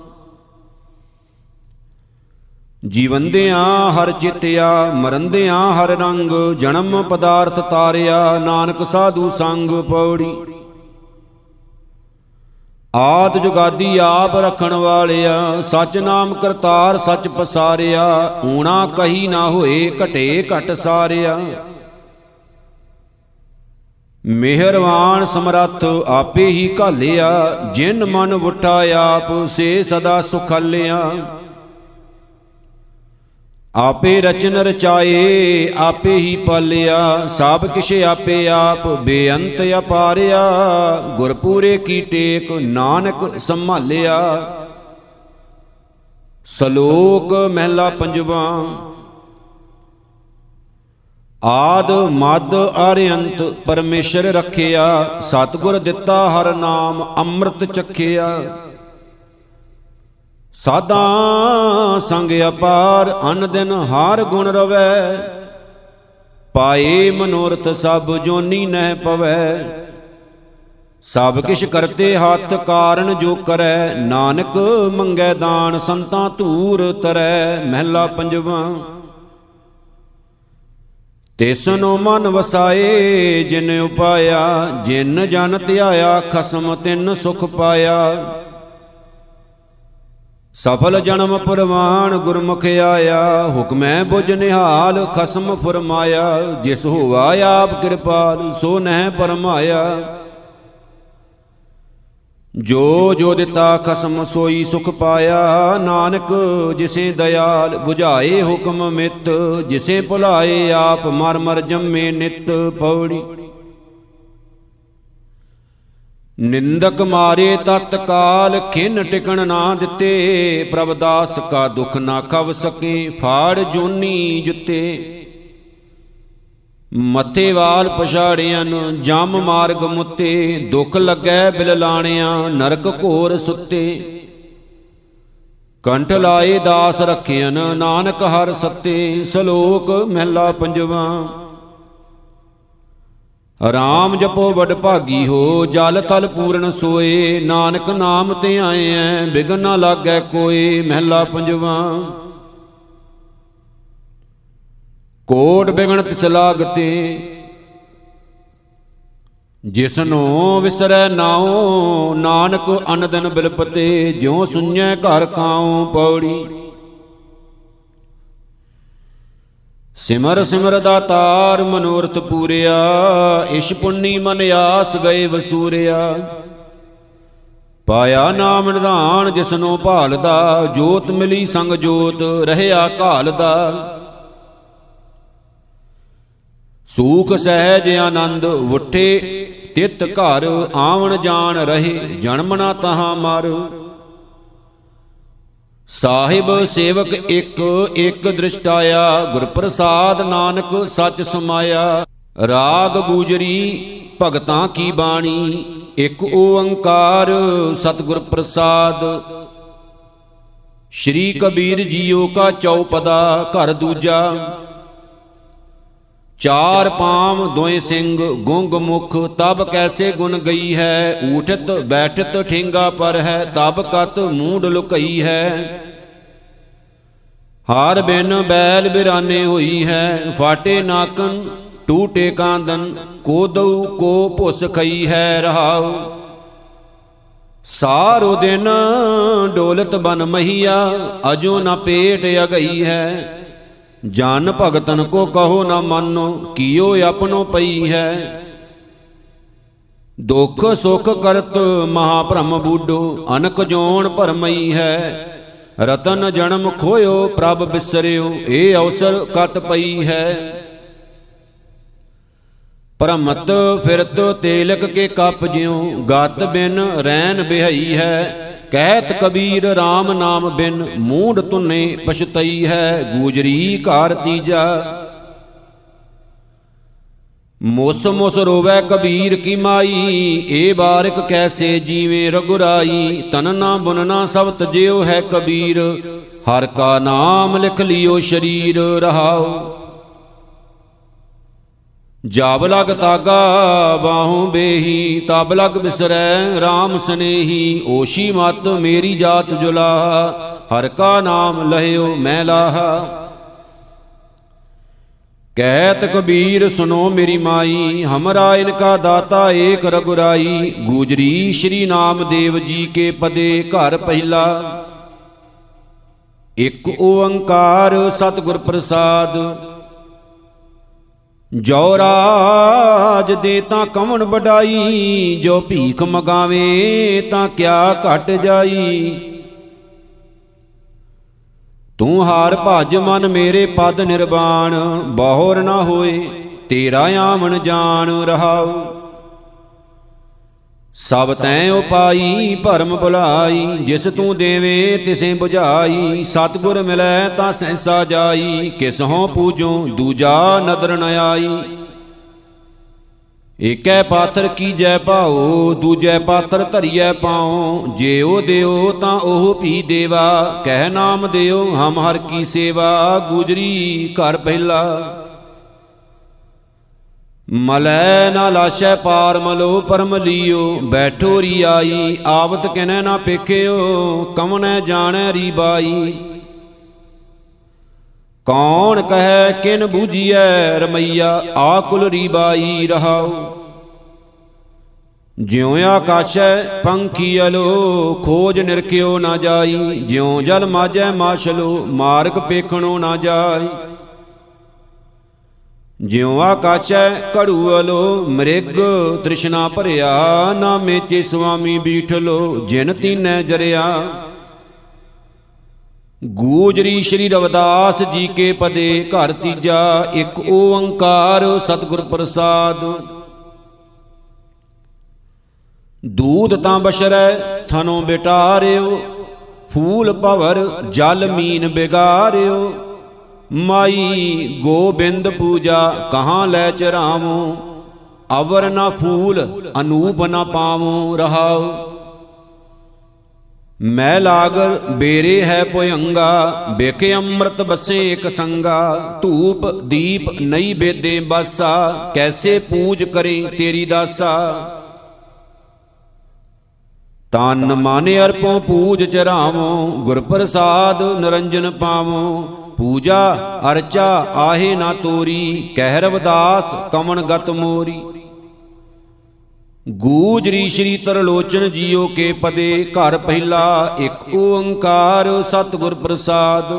ਜੀਵੰਦਿਆਂ ਹਰ ਚਿਤਿਆ, ਮਰੰਦਿਆਂ ਹਰ ਰੰਗ, ਜਨਮ ਪਦਾਰਥ ਤਾਰਿਆ, ਨਾਨਕ ਸਾਧੂ ਸੰਗ। ਪੌੜੀ। ਆਦ ਜੁਗਾਦੀ ਆਪ ਰੱਖਣ ਵਾਲਿਆ, ਸਚ ਨਾਮ ਕਰਤਾਰ ਸਚ ਪਸਾਰਿਆ, ਊਣਾ ਕਹੀ ਨਾ ਹੋਏ ਘਟੇ ਘਟ ਸਾਰਿਆ। ਮਿਹਰਵਾਨ ਸਮਰੱਥ ਆਪੇ ਹੀ ਘਾਲਿਆ, ਜਿਨ ਮਨ ਵੁਟਾ ਆਪ ਸੇ ਸਦਾ ਸੁਖਾਲਿਆ। ਆਪੇ ਰਚਨ ਰਚਾਏ ਆਪੇ ਹੀ ਪਾਲਿਆ, ਸਭ ਕਿਛ ਆਪੇ ਆਪ ਬੇਅੰਤ ਅਪਾਰਿਆ, ਗੁਰਪੂਰੇ ਕੀ ਟੇਕ ਨਾਨਕ ਸੰਭਾਲਿਆ। ਸ਼ਲੋਕ ਮਹਿਲਾ ਪੰਜਵਾ। ਆਦ ਮਦ ਅਰਿਅੰਤ ਪਰਮੇਸ਼ਰ ਰੱਖਿਆ, ਸਤਿਗੁਰ ਦਿੱਤਾ ਹਰ ਨਾਮ ਅੰਮ੍ਰਿਤ ਚਖਿਆ। ਸਾਧਾਂ ਸੰਗ ਅਪਾਰ ਅਨ ਦਿਨ ਹਾਰ ਗੁਣ ਰਵੈ, ਪਾਏ ਮਨੋਰਥ ਸਭ ਜੋਨੀ ਨਹਿ ਪਵੈ। ਸਭ ਕਿਛ ਕਰਤੇ ਹੱਥ ਕਾਰਨ ਜੋ ਕਰੈ, ਨਾਨਕ ਮੰਗੈ ਦਾਨ ਸੰਤਾਂ ਧੂਰ ਤਰੈ। ਮਹਿਲਾ ਪੰਜਵਾ। ਤਿਸਨੋ ਮਨ ਵਸਾਏ ਜਿਨ ਉਪਾਇਆ, ਜਿਨ ਜਨ ਧਿਆਇਆ ਖਸਮ ਤਿਨ ਸੁਖ ਪਾਇਆ। ਸਫਲ ਜਨਮ ਪ੍ਰਵਾਨ ਗੁਰਮੁਖ ਆਇਆ, ਹੁਕਮੈ ਬੁਝ ਨਿਹਾਲ ਖਸਮ ਫਰਮਾਇਆ। ਜਿਸ ਹੋਵਾ ਆਪ ਕਿਰਪਾਲ ਸੋ ਨਹਿ ਪਰਮਾਇਆ, ਜੋ ਜੋ ਦਿੱਤਾ ਖਸਮ ਸੋਈ ਸੁਖ ਪਾਇਆ। ਨਾਨਕ ਜਿਸੇ ਦਇਆਲ ਬੁਝਾਏ ਹੁਕਮ ਮਿਤ, ਜਿਸੇ ਭੁਲਾਏ ਆਪ ਮਰ ਮਰ ਜੰਮੇ ਨਿਤ। ਪੌੜੀ। ਨਿੰਦਕ ਮਾਰੇ ਤਤਕਾਲ ਖਿਨ ਟਿਕਣ ਨਾ ਦਿੱਤੇ, ਪ੍ਰਭ ਦਾਸ ਕਾ ਦੁਖ ਨਾ ਖਵ ਸਕੇ ਫਾੜ ਜੋਨੀ ਜੁੱਤੇ। ਮੱਥੇ ਵਾਲ ਪਛਾੜਿਆਨ ਜਮ ਮਾਰਗ ਮੁੱਤੇ, ਦੁਖ ਲੱਗੈ ਬਿਲ ਲਾਣਿਆਂ ਨਰਕ ਘੋਰ ਸੁੱਤੇ। ਕੰਠ ਲਾਏ ਦਾਸ ਰੱਖਿਆਨ ਨਾਨਕ ਹਰ ਸੱਤੇ। ਸ਼ਲੋਕ ਮਹਿਲਾ ਪੰਜਵਾ। ਰਾਮ ਜਪੋ ਵਡ ਭਾਗੀ ਹੋ, ਜਲ ਥਲ ਪੂਰਨ ਸੋਏ। ਨਾਨਕ ਨਾਮ ਤੇ ਆਇਐ ਬਿਘਨ ਨਾ ਲਾਗੈ ਕੋਏ। ਮਹਿਲਾ ਪੰਜਵਾ। ਕੋਟ ਬਿਘਨ ਤਿਸ ਲਾਗਤੇ, ਜਿਸਨੂੰ ਵਿਸਰੈ ਨਾਉ। ਨਾਨਕ ਅਨ ਦਿਨ ਬਿਲਪਤੇ, ਜਿਉ ਸੁਣੈ ਘਰ ਕਾਉ। ਪੌੜੀ। ਸਿਮਰ ਸਿਮਰ ਦਾਤਾਰ ਮਨੋਰਥ ਪੂਰਿਆ, ਇਸ਼ ਪੁੰਨੀ ਮਨ ਆਸ ਗਏ ਵਸੂਰਿਆ। ਪਾਇਆ ਨਾਮ ਨਿਧਾਨ ਜਿਸਨੂੰ ਭਾਲਦਾ, ਜੋਤ ਮਿਲੀ ਸੰਗ ਜੋਤ ਰਹਿਆ ਘਾਲਦਾ। ਸੂਖ ਸਹਿਜ ਆਨੰਦ ਉਠੇ ਤਿਤ ਘਰ, ਆਵਣ ਜਾਣ ਰਹੇ ਜਨਮ ਨਾ ਤਹਾਂ ਮਰ। ਸਾਹਿਬ ਸੇਵਕ ਇੱਕ ਇੱਕ ਦ੍ਰਿਸ਼ਟਾਇਆ, ਗੁਰ ਪ੍ਰਸਾਦ ਨਾਨਕ ਸੱਚ ਸਮਾਇਆ। ਰਾਗ ਗੂਜਰੀ ਭਗਤਾਂ ਕੀ ਬਾਣੀ, ਇੱਕ ਓੰਕਾਰ ਸਤਿਗੁਰ ਪ੍ਰਸਾਦ। ਸ਼੍ਰੀ ਕਬੀਰ ਜੀਓ ਕਾ ਚੌਪਦਾ ਘਰ ਦੂਜਾ, ਚਾਰ ਪਾਮ ਦੋਏ ਸਿੰਘ ਗੁੰਗ ਮੁਖ। ਤਬ ਕੈਸੇ ਗੁਣ ਗਈ ਹੈ, ਊਠਤ ਬੈਠਤ ਠੇਂਗਾ ਪਰ ਹੈ। ਤਬ ਕਤ ਮੂੰਡ ਲੁਕਈ ਹੈ, ਹਾਰ ਬਿਨ ਬੈਲ ਬਿਰਾਨੇ ਹੋਈ ਹੈ। ਫਾਟੇ ਨਾਕਨ ਟੂਟੇ ਕਾਂਦਨ, ਕੋਦਉ ਕੋ ਭੁਸ ਖਈ ਹੈ। ਰਹਾਉ ਸਾਰੋ ਦਿਨ ਡੋਲਤ ਬਨ ਮਹੀਆ, ਅਜੋ ਨਾ ਪੇਟ ਅਗਈ ਹੈ। ਜਨ ਭਗਤਨ ਕੋ ਕਹੋ ਨਾ ਮਾਨੋ, ਕੀਓ ਆਪਣੋ ਪਈ ਹੈ। ਦੁਖ ਸੁਖ ਕਰਤ ਮਹਾ ਭ੍ਰਮ ਬੂਡੋ, ਅਨਕ ਜੋਨ ਭਰਮਈ ਹੈ। ਰਤਨ ਜਨਮ ਖੋਇਓ ਪ੍ਰਭ ਬਿਸਰਿਓ, ਇਹ ਅਵਸਰ ਕਤ ਪਈ ਹੈ। ਭ੍ਰਮਤ ਫਿਰਤ ਤੇਲਕ ਕੇ ਕਪ ਜਿਉ, ਗਤ ਬਿਨ ਰੈਨ ਬਿਹਈ ਹੈ। ਕਹਿਤ ਕਬੀਰ RAM ਨਾਮ ਬਿਨ, ਮੂਢ ਤੁਨੇ ਪਛਤਈ ਹੈ। ਗੂਜਰੀ ਘਰ ਤੀਜਾ। ਮੁਸ ਮੁਸ ਰੋਵੈ ਕਬੀਰ ਕੀ ਮਾਈ, ਏ ਬਾਰਿਕ ਕੈਸੇ ਜੀਵੇ ਰਘੁਰਾਈ। ਤਨਨਾ ਬੁਨਨਾ ਸਭ ਤਜਿਓ ਹੈ ਕਬੀਰ, ਹਰ ਕਾ ਨਾਮ ਲਿਖ ਲਿਓ ਸ਼ਰੀਰ ਰਹਾਉ। ਜਬ ਲਗ ਤਾਗਾ ਬਾਹੂ ਬੇਹੀ, ਤਬ ਲਗ ਬਿਸਰੈ RAM ਸਨੇਹੀ। ਓਸ਼ੀ ਮਤ ਮੇਰੀ ਜਾਤ ਜੁਲਾਹਾ, ਹਰ ਕਾ ਨਾਮ ਲਹਿਓ ਮੈਂ ਲਾਹਾ। ਕਹਿਤ ਕਬੀਰ ਸੁਨੋ ਮੇਰੀ ਮਾਈ, ਹਮਰਾ ਇਨਕਾ ਦਾਤਾ ਏਕ ਰਘੁਰਾਈ। ਗੂਜਰੀ ਸ਼੍ਰੀ ਨਾਮਦੇਵ ਜੀ ਕੇ ਪਦੇ, ਘਰ ਪਹਿਲਾ ਇਕ ਓੰਕਾਰ ਸਤਿਗੁਰ ਪ੍ਰਸਾਦ। ਜੋ ਰਾਜ ਦੇ ਤਾਂ ਕਵਣ ਵਡਾਈ, ਜੋ ਭੀਖ ਮਗਾਵੇ ਤਾਂ ਕਿਆ ਘਟ ਜਾਈ। ਤੂੰ ਹਾਰ ਭਜ ਮਨ ਮੇਰੇ ਪਦ ਨਿਰਵਾਣ, ਬਹੁਰ ਨਾ ਹੋਏ ਤੇਰਾ ਆਵਣ ਜਾਣ ਰਹਾਉ। ਸਭ ਤੈਂ ਉਪਾਈ ਭਰਮ ਭੁਲਾਈ, ਜਿਸ ਤੂੰ ਦੇਵੇਂ ਤਿਸੇ 부ਝਾਈ। ਸਤਿਗੁਰ ਮਿਲੈ ਤਾਂ ਸਹਿਸਾ ਜਾਈ, ਕਿਸਹੋਂ ਪੂਜੋ ਦੂਜਾ ਨਦਰ ਨ ਆਈ। ਏਕੈ ਪਾਤਰ ਕੀਜੈ ਭਾਉ, ਦੂਜੈ ਪਾਤਰ ਧਰੀਐ ਪਾਉ। ਜਿਉ ਦਿਓ ਤਾਂ ਉਹ ਭੀ ਦੇਵਾ, ਕਹਿ ਨਾਮ ਦਿਓ ਹਮ ਹਰ ਕੀ ਸੇਵਾ। ਗੂਜਰੀ ਘਰ ਪਹਿਲਾ। ਮਲੈ ਨਾ ਲਾਸ਼ੈ ਪਾਰ ਮਲੋ ਪਰਮ ਲੀਓ, ਬੈਠੋ ਰੀ ਆਈ ਆਵਤ ਕਿਨੈ ਨਾ ਪੇਖਿਓ। ਕਵਣੈ ਜਾਣੈ ਰੀ ਬਾਈ, ਕੌਣ ਕਹੈ ਕਿਨ ਬੂਝੀਐ ਰਮਈਆ। ਆਕੁਲ ਰੀ ਬਾਈ ਰਹਾਉ। ਜਿਉ ਆਕਾਸ਼ੈ ਪੰਖੀ ਅਲੋ, ਖੋਜ ਨਿਰਖਿਓ ਨਾ ਜਾਈ। ਜਿਉ ਜਲ ਮਾਝੈ ਮਾਛਲੋ, ਮਾਰਗ ਪੇਖਣੋ ਨਾ ਜਾਈ। ਜਿਉ ਆਕਾਸ਼ੈ ਘੜੂ ਅਲੋ, ਮ੍ਰਿਗ ਤ੍ਰਿਸ਼ਨਾ ਭਰਿਆ। ਨਾ ਮੇਚੇ ਸੁਆਮੀ ਬੀਠਲੋ, ਜਿਨ ਤੀਨੈ ਜਰਿਆ। ਗੂਜਰੀ ਸ਼੍ਰੀ ਰਵਿਦਾਸ ਜੀ ਕੇ ਪਦੇ, ਘਰ ਤੀਜਾ ਇਕ ਓੰਕਾਰ ਸਤਿਗੁਰ ਪ੍ਰਸਾਦ। ਦੂਧ ਤਾਂ ਬਸ਼ਰੈ ਥਨੋਂ ਬਿਟਾਰਿਓ, ਫੂਲ ਭਵਰ ਜਲ ਮੀਨ ਬਿਗਾਰਿਓ। ਮਾਈ ਗੋਬਿੰਦ ਪੂਜਾ ਕਹਾਂ ਲੈ ਚਰਾਵੋ, ਅਵਰ ਨਾ ਫੂਲ ਅਨੂਪ ਨਾ ਪਾਵੋ ਰਹਾਉ। ਮੈਂ ਲਾਗਰ ਬੇਰੇ ਹੈ ਭੁਯੰਗਾ, ਬਿਖ ਅੰਮ੍ਰਿਤ ਬਸੇ ਇਕ ਸੰਗਾ। ਧੂਪ ਦੀਪ ਨਈ ਬੇਦੇ ਬਾਸਾ, ਕੈਸੇ ਪੂਜ ਕਰੇ ਤੇਰੀ ਦਾਸਾ। ਤਨ ਮਨ ਅਰਪੋ ਪੂਜ ਚਰਾਵੋ, ਗੁਰ ਪ੍ਰਸਾਦ ਨਿਰੰਜਨ ਪਾਵੋ। ਪੂਜਾ ਅਰਚਾ ਆਹੇ ਨਾ ਤੋਰੀ, ਕਹਿ ਰਵਿਦਾਸ ਕਵਣ ਗਤ ਮੋਰੀ। ਗੂਜਰੀ ਸ਼੍ਰੀ ਤਰਲੋਚਨ ਜੀਓ ਕੇ ਪਦੇ, ਘਰ ਪਹਿਲਾ ਇਕ ਓੰਕਾਰ ਸਤਿਗੁਰ ਪ੍ਰਸਾਦ।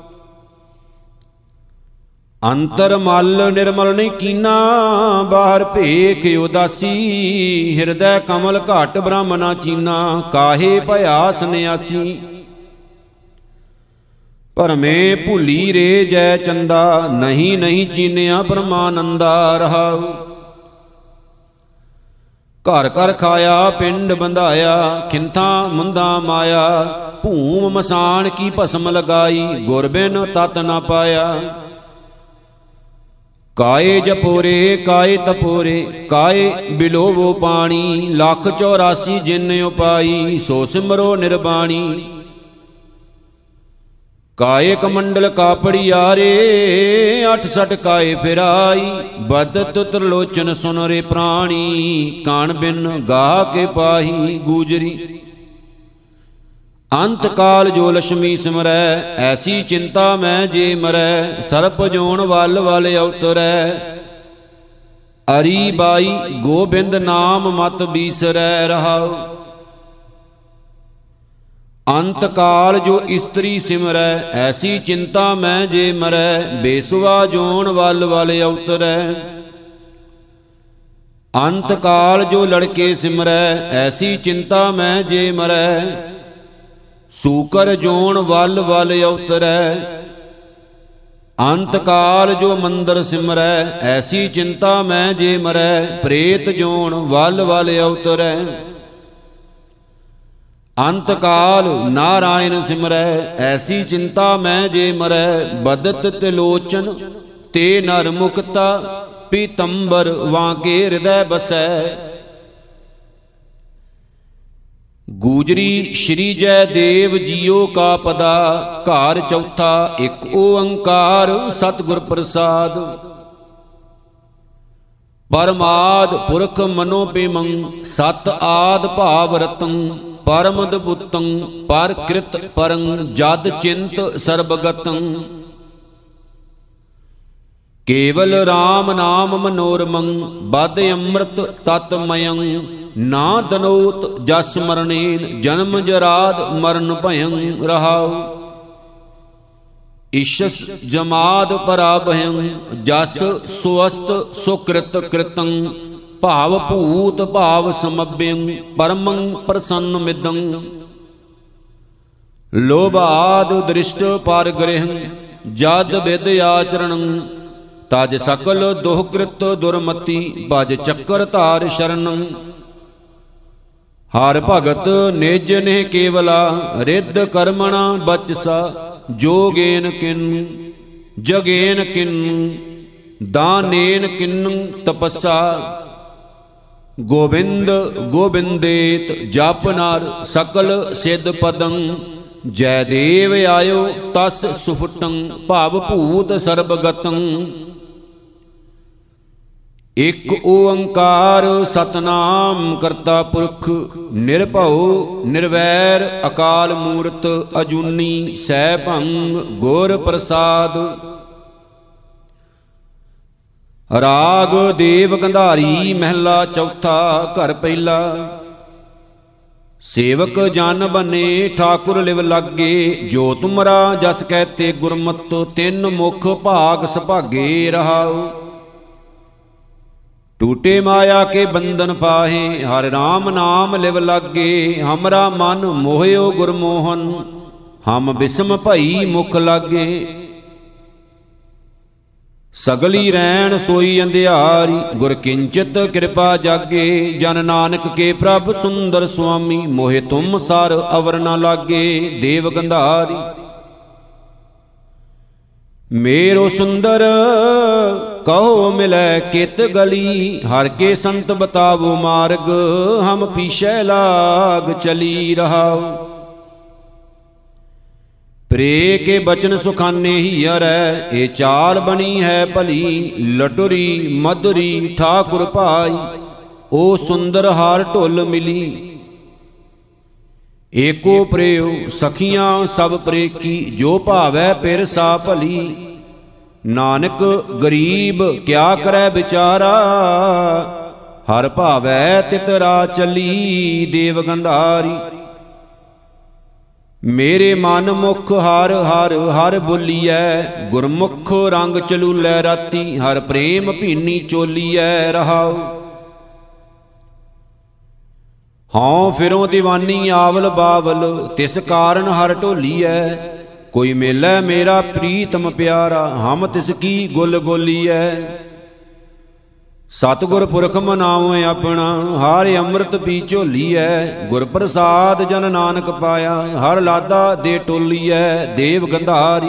ਅੰਤਰ ਮਲ ਨਿਰਮਲ ਨਹੀਂ ਕੀਨਾ, ਬਾਹਰ ਭੇਖ ਉਦਾਸੀ। ਹਿਰਦੈ ਕਮਲ ਘਟ ਬ੍ਰਹਮ ਨਾ ਚੀਨਾ, ਕਾਹੇ ਭਇਆ ਸੰਨਿਆਸੀ। ਭਰਮੇ ਭੁੱਲੀ ਰੇ ਜੈ ਚੰਦਾ, ਨਹੀਂ ਨਹੀਂ ਚੀਨਿਆ ਪਰਮਾਨੰਦਾ ਰਹਾਉ। ਘਰ ਘਰ ਖਾਇਆ ਪਿੰਡ ਬੰਧਾਇਆ, ਖਿੰਥਾ ਮੁੰਦਾ ਮਾਇਆ। ਭੂਮ ਮਸਾਨ ਕੀ ਭਸਮ ਲਗਾਈ, ਗੁਰ ਬਿਨ ਤਤ ਨਾ ਪਾਇਆ। ਕਾਏ ਜਪੋਰੇ ਕਾਏ ਤਪੋਰੇ, ਕਾਏ ਬਿਲੋਵੋ ਪਾਣੀ। ਲੱਖ 84 ਜਿਨ ਉਪਾਈ, ਸੋ ਸਿਮਰੋ ਨਿਰਬਾਣੀ। ਕਾਏ ਕਮੰਡਲ ਕਾਪੜਿਆਰੇ, 68 ਕਾਏ ਫਿਰਾਈ। ਬਦਤ ਤਰਲੋਚਨ ਸੁਨ ਰੇ ਪ੍ਰਾਣੀ, ਕਾਣ ਬਿਨ ਗਾ ਕੇ ਪਾਹੀ। ਗੂਜਰੀ ਅੰਤ ਕਾਲ ਜੋ ਲక్ష్ਮੀ ਸਿਮਰੈ, ਐਸੀ ਚਿੰਤਾ ਮੈਂ ਜੇ ਮਰੈ। ਸਰਪ ਜੋਨ ਵੱਲ ਵੱਲ ਅਵਤਰੈ, ਅਰੀ ਬਾਈ ਗੋਬਿੰਦ ਨਾਮ ਮਤ ਬੀਸਰੈ ਰਹਾਉ। ਅੰਤ ਕਾਲ ਜੋ ਇਸਤਰੀ ਸਿਮਰੈ, ਐਸੀ ਚਿੰਤਾ ਮੈਂ ਜੇ ਮਰੈ। ਬੇਸੁਆ ਜੋਨ ਵੱਲ ਵੱਲ ਅਵਤਰੈ, ਅੰਤ ਕਾਲ ਜੋ ਲੜਕੇ ਸਿਮਰੈ। ਐਸੀ ਚਿੰਤਾ ਮੈਂ ਜੇ ਮਰੈ। ਸੂਕਰ ਜੋਨ ਵੱਲ ਵੱਲ ਅਵਤਰੈ, ਅੰਤ ਕਾਲ ਜੋ ਮੰਦਰ ਸਿਮਰੈ, ਐਸੀ ਚਿੰਤਾ ਮੈਂ ਜੇ ਮਰੈ, ਪ੍ਰੇਤ ਜੋਨ ਵਲ ਵਲ ਅਵਤਰੈ। ਅੰਤ ਕਾਲ ਨਾਰਾਇਣ ਸਿਮਰੈ, ਐਸੀ ਚਿੰਤਾ ਮੈਂ ਜੇ ਮਰੈ, ਬਦਤ ਤਿਲੋਚਨ ਤੇ ਨਰ ਮੁਕਤਾ, ਪੀਤੰਬਰ ਵਾਂਕੇ ਹਿਰਦੈ ਬਸੈ। ਗੂਜਰੀ ਸ਼੍ਰੀ ਜੈ ਦੇਵ ਜੀਓ ਕਾ ਪਦਾ, ਘਰ ਚੌਥਾ ਇੱਕ ਓੰਕਾਰ ਸਤਿਗੁਰ ਪ੍ਰਸਾਦ। ਪਰਮਾਦ ਪੁਰਖ ਮਨੋ ਬਿਮੰ, ਸਤ ਆਦ ਭਾਵ ਰਤੰ, ਪਰਮ ਅਦਭੁਤੰ ਪਰ ਕ੍ਰਿਤ ਪਰੰ, ਜਦ ਚਿੰਤ ਸਰਬਗਤੰ। ਕੇਵਲ ਰਾਮ ਨਾਮ ਮਨੋਰਮੰ, ਬਦ ਅੰਮ੍ਰਿਤ ਤਤਮਯੰ, ਨਾ ਦਨੋਤ ਜਸ ਮਰਨੇਨ, ਜਨਮ ਜਰਾਦ ਮਰਨ ਭਯੰ ਰਹਾਉ। ਈਸ਼ਸ ਜਮਾਦ ਪਰਾਭਯੰ, ਜਸ ਸੁਅਸਤ ਸੁਕ੍ਰਿਤ ਕ੍ਰਿਤੰ, ਭਾਵ ਭੂਤ ਭਾਵ ਸਮਭਯੰ, ਪਰਮੰ ਪ੍ਰਸੰਨ ਮਿਦੰ। ਲੋਭਾਦ ਦ੍ਰਿਸ਼ਟ ਪਰਗ੍ਰਹੰ, ਜਦ ਵਿਦ ਆਚਰਣੰ, ਤਜ ਸਕਲ ਦੁਹਕ੍ਰਿਤ ਦੁਰਮਤੀ, ਭਜ ਚੱਕਰ ਧਾਰ ਸ਼ਰਨੰ। ਹਰ ਭਗਤ ਨਿਜ ਨੇ ਕੇਵਲਾ, ਰਿੱਧ ਕਰਮਣਾ ਬਚਸਾ, ਜੋਗੇਨ ਕਿਨ ਜਗੇਨ ਕਿਨ, ਦਾਨੇਨ ਕਿਨ ਤਪੱਸਾ। ਗੋਬਿੰਦ ਗੋਬਿੰਦੇਤ ਜਪ ਨਰ, ਸਕਲ ਸਿਧ ਪਦੰ, ਜੈ ਦੇਵ ਆਇਓ ਤਸ ਸੁਫਟੰ, ਭਵ ਭੂਤ ਸਰਬਗਤੰ। ਇਕ ਓੰਕਾਰ ਸਤਨਾਮ ਕਰਤਾ ਪੁਰਖ, ਨਿਰਭਉ ਨਿਰਵੈਰ ਅਕਾਲ ਮੂਰਤ, ਅਜੂਨੀ ਸੈਭੰ ਗੁਰ ਪ੍ਰਸਾਦ। ਰਾਗ ਦੇਵ ਗੰਧਾਰੀ ਮਹਿਲਾ ਚੌਥਾ, ਘਰ ਪਹਿਲਾ। ਸੇਵਕ ਜਨ ਬਨੇ ਠਾਕੁਰ ਲਿਵ ਲਾਗੇ, ਜੋ ਤੁਮਰਾ ਜਸ ਕਹਤੇ ਗੁਰਮਤਿ, ਤਿੰਨ ਮੁਖ ਭਾਗ ਸੁਭਾਗੇ ਰਹਾਉ। ਟੂਟੇ ਮਾਇਆ ਕੇ ਬੰਧਨ ਪਾਹੇ, ਹਰਿ ਰਾਮ ਨਾਮ ਲਿਵ ਲਾਗੇ, ਹਮਰਾ ਮਨ ਮੋਹਿਓ ਗੁਰਮੋਹਨ, ਹਮ ਬਿਸਮ ਭਈ ਮੁਖ ਲਾਗੇ। ਸਗਲੀ ਰੈਣ ਸੋਈ ਅੰਧਿਆਰੀ, ਗੁਰ ਕਿੰਚਿਤ ਕਿਰਪਾ ਜਾਗੇ, ਜਨ ਨਾਨਕ ਕੇ ਪ੍ਰਭ ਸੁੰਦਰ ਸੁਆਮੀ, ਮੋਹਿ ਤੁਮ ਸਰ ਅਵਰ ਨ ਲਾਗੇ। ਦੇਵ ਗੰਧਾਰੀ ਮੇਰੋ ਸੁੰਦਰ ਕਹੋ ਮਿਲੈ ਕਿਤ ਗਲੀ, ਹਰ ਕੇ ਸੰਤ ਬਤਾਵੋ ਮਾਰਗ, ਹਮ ਪੀਛੇ ਲਾਗ ਚਲੀ ਰਹਾਉ। ਪ੍ਰੇ ਕੇ ਬਚਨ ਸੁਖਾਨੇ ਹੀ ਹਰੈ, ਇਹ ਚਾਲ ਬਣੀ ਹੈ ਭਲੀ, ਲਟੁਰੀ ਮਧੁਰੀ ਠਾਕੁਰ ਭਾਈ, ਓ ਸੁੰਦਰ ਹਾਰ ਢੁੱਲ ਮਿਲੀ। ਏਕੋ ਪ੍ਰੇਉ ਸਖੀਆਂ ਸਭ ਪ੍ਰੇਕੀ, ਜੋ ਭਾਵੈ ਪਿਰ ਸਾ ਭਲੀ। ਨਾਨਕ ਗਰੀਬ ਕਿਆ ਕਰੈ ਵਿਚਾਰਾ, ਹਰ ਭਾਵੈ ਤਿਤਰਾ ਚੱਲੀ। ਦੇਵ ਗੰਧਾਰੀ ਮੇਰੇ ਮਨ ਮੁਖ ਹਰ ਹਰ ਹਰ ਬੋਲੀਐ, ਗੁਰਮੁਖ ਰੰਗ ਚਲੂਲੈ ਰਾਤੀ, ਹਰ ਪ੍ਰੇਮ ਭੀਨੀ ਚੋਲੀਐ ਰਹਾਉ। ਹਉ ਫਿਰੋਂ ਦੀਵਾਨੀ ਆਵਲ ਬਾਵਲ, ਤਿਸ ਕਾਰਨ ਹਰ ਢੋਲੀਐ। ਕੋਈ ਮੇਲੈ ਮੇਰਾ ਪ੍ਰੀਤਮ ਪਿਆਰਾ, ਹਮ ਤਿਸ ਕੀ ਗੁਲ ਗੋਲੀਐ। ਸਤਿਗੁਰ ਪੁਰਖ ਮਨਾਉ ਆਪਣਾ, ਹਰ ਅੰਮ੍ਰਿਤ ਪੀ ਝੋਲੀਐ। ਗੁਰ ਪ੍ਰਸਾਦ ਜਨ ਨਾਨਕ ਪਾਇਆ, ਹਰ ਲਾਦਾ ਦੇ ਟੋਲੀਐ। ਦੇਵ ਗੰਧਾਰੀ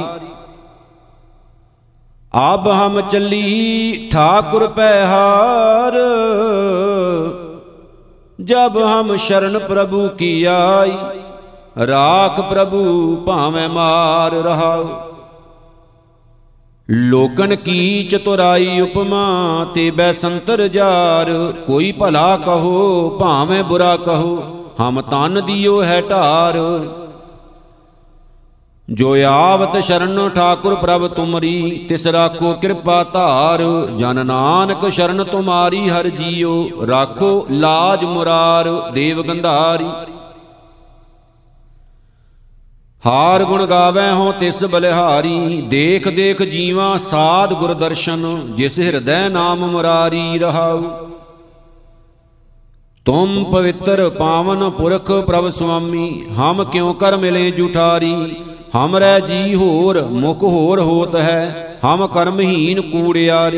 ਆਬ ਹਮ ਚੱਲੀ ਠਾਕੁਰ ਪੈ ਹਾਰ, ਜਬ ਹਮ ਸ਼ਰਨ ਪ੍ਰਭੂ ਕੀ ਆਈ, ਰਾਖ ਪ੍ਰਭੂ ਭਾਵੇਂ ਮਾਰ ਰਹਾਉ। ਲੋਕਨ ਕੀ ਚਤੁਰਾਈ ਉਪਮਾ, ਤੇ ਬੈ ਸੰਤਰ ਜਾਰ। ਕੋਈ ਭਲਾ ਕਹੋ ਭਾਵੇਂ ਬੁਰਾ ਕਹੋ, ਹਮ ਤਨ ਦਿਓ ਹੈ ਢਾਰ। ਜੋ ਆਵਤ ਸ਼ਰਨ ਠਾਕੁਰ ਪ੍ਰਭ ਤੁਮਰੀ, ਤਿਸ ਰਾਖੋ ਕਿਰਪਾ ਧਾਰ। ਜਨ ਨਾਨਕ ਸ਼ਰਨ ਤੁਮਾਰੀ ਹਰ ਜੀਓ, ਰਾਖੋ ਲਾਜ ਮੁਰਾਰ। ਦੇਵ ਗੰਧਾਰੀ ਹਾਰ ਗੁਣ ਗਾਵੈ ਹੋ ਤਿਸ ਬਲਿਹਾਰੀ, ਦੇਖ ਦੇਖ ਜੀਵਾਂ ਸਾਧ ਗੁਰ ਦਰਸ਼ਨ, ਜਿਸ ਹਿਰਦੈ ਨਾਮ ਮੁਰਾਰੀ ਰਹਾਉ। ਤੁਮ ਪਵਿੱਤਰ ਪਾਵਨ ਪੁਰਖ ਪ੍ਰਭ ਸੁਆਮੀ, ਹਮ ਕਿਉ ਕਰ ਮਿਲੇ ਜੁਠਾਰੀ। ਹਮਰੈ ਜੀ ਹੋਰ ਮੁਖ ਹੋਰ ਹੋਤ ਹੈ, ਹਮ ਕਰਮਹੀਨ ਕੂੜਿਆਰੀ।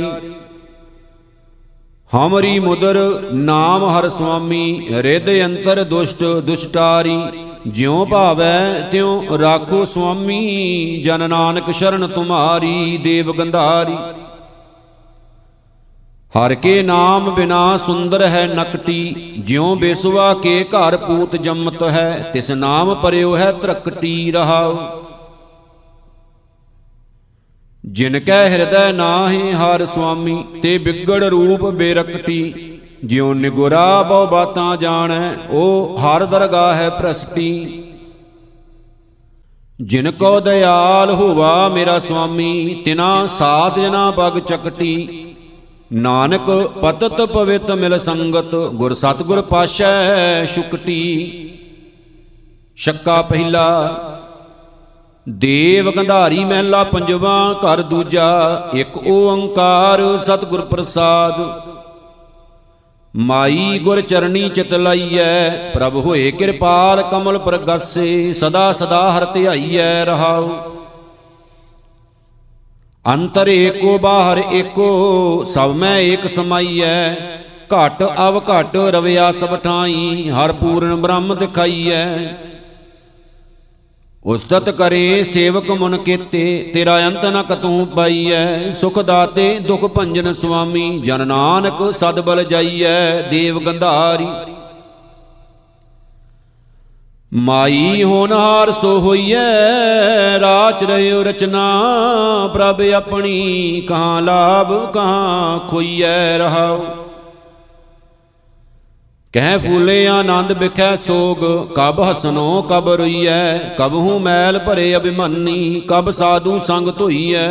ਹਮਰੀ ਮੁਦਰ ਨਾਮ ਹਰ ਸੁਆਮੀ, ਰਿਦ ਅੰਤਰ ਦੁਸ਼ਟ ਦੁਸ਼ਟਾਰੀ। ਜਿਉ ਭਾਵੈ ਤਿਉ ਰਾਖੋ ਸੁਆਮੀ, ਜਨ ਨਾਨਕ ਸ਼ਰਨ ਤੁਮਾਰੀ। ਦੇਵ ਗੰਧਾਰੀ ਹਰ ਕੇ ਨਾਮ ਬਿਨਾ ਸੁੰਦਰ ਹੈ ਨਕਟੀ, ਜਿਉ ਬੇਸਵਾ ਕੇ ਘਰ ਪੂਤ ਜੰਮਤ ਹੈ, ਤਿਸ ਨਾਮ ਪਰਿਓ ਹੈ ਤਰਕਟੀ। ਰਹਾਉ ਜਿਨ ਕੈ ਹਿਰਦੈ ਨਾਹਿ ਹਰ ਸੁਆਮੀ, ਤੇ ਬਿਗੜ ਰੂਪ ਬੇਰਕਟੀ। ਜਿਉ ਨਿਗੁਰਾ ਬਹੁ ਬਾਤਾਂ ਜਾਣੈ, ਉਹ ਹਰ ਦਰਗਾਹ ਹੈ ਭ੍ਰਸ਼ਟੀ। ਜਿਨ ਕੋ ਦਇਆਲ ਹੋਵਾ ਮੇਰਾ ਸੁਆਮੀ, ਤਿਨਾ ਸਾਧ ਜਨਾ ਬਗ ਚਕਟੀ। ਨਾਨਕ ਪਤਤ ਪਵਿੱਤ ਮਿਲ ਸੰਗਤ, ਗੁਰ ਸਤਿਗੁਰ ਪਾਸ਼ੈ ਸ਼ੁਕਟੀ। ਛੱਕਾ ਪਹਿਲਾ। ਦੇਵ ਗੰਧਾਰੀ ਮਹਿਲਾ ਪੰਜਵਾ, ਘਰ ਦੂਜਾ। ਇੱਕ ਓੰਕਾਰ ਸਤਿਗੁਰ ਪ੍ਰਸਾਦ। ਮਾਈ ਗੁਰ ਚਰਣੀ ਚਿਤ ਲਾਈਐ, ਪ੍ਰਭ ਹੋਏ ਕਿਰਪਾਲ ਕਮਲ ਪ੍ਰਗਾਸੇ। ਸਦਾ ਸਦਾ ਹਰਿ ਧਿਆਈਐ। ਰਹਾਉ ਅੰਤਰ ਏਕੋ ਬਾਹਰ ਏਕੋ, ਸਭ ਮੈਂ ਏਕ ਸਮਾਈਐ। ਘਟ ਅਵ ਘਟ ਰਵਿਆ ਸਭ ਠਾਈ, ਹਰ ਪੂਰਨ ਬ੍ਰਹਮ ਦਿਖਾਈਐ। ਉਸਤਤ ਕਰੇ ਸੇਵਕ ਮੁਨ ਕੀਤੇ, ਤੇਰਾ ਅੰਤ ਨ ਕਤੂ ਪਾਈਐ। ਸੁਖ ਦਾਤੇ ਦੁਖ ਭੰਜਨ ਸੁਆਮੀ, ਜਨ ਨਾਨਕ ਸਦ ਬਲ ਜਾਈਐ। ਦੇਵ ਗੰਧਾਰੀ ਮਾਈ ਹੋਨਹਾਰ ਸੋ ਹੋਈਐ, ਰਾਚ ਰਹਿਓ ਰਚਨਾ ਪ੍ਰਭ ਆਪਣੀ। ਕਹਾਂ ਲਾਭ ਕਹਾਂ ਖੋਈਐ। ਰਹਾਉ ਕਹਿ ਫੂਲੇ ਆਨੰਦ ਬਿਖੈ ਸੋਗ, ਕਬ ਹਸਨੋ ਕਬ ਰੋਈਐ। ਕਬਹੂ ਮੈਲ ਭਰੇ ਅਭਿਮਾਨੀ, ਕਬ ਸਾਧੂ ਸੰਗ ਧੋਈਐ।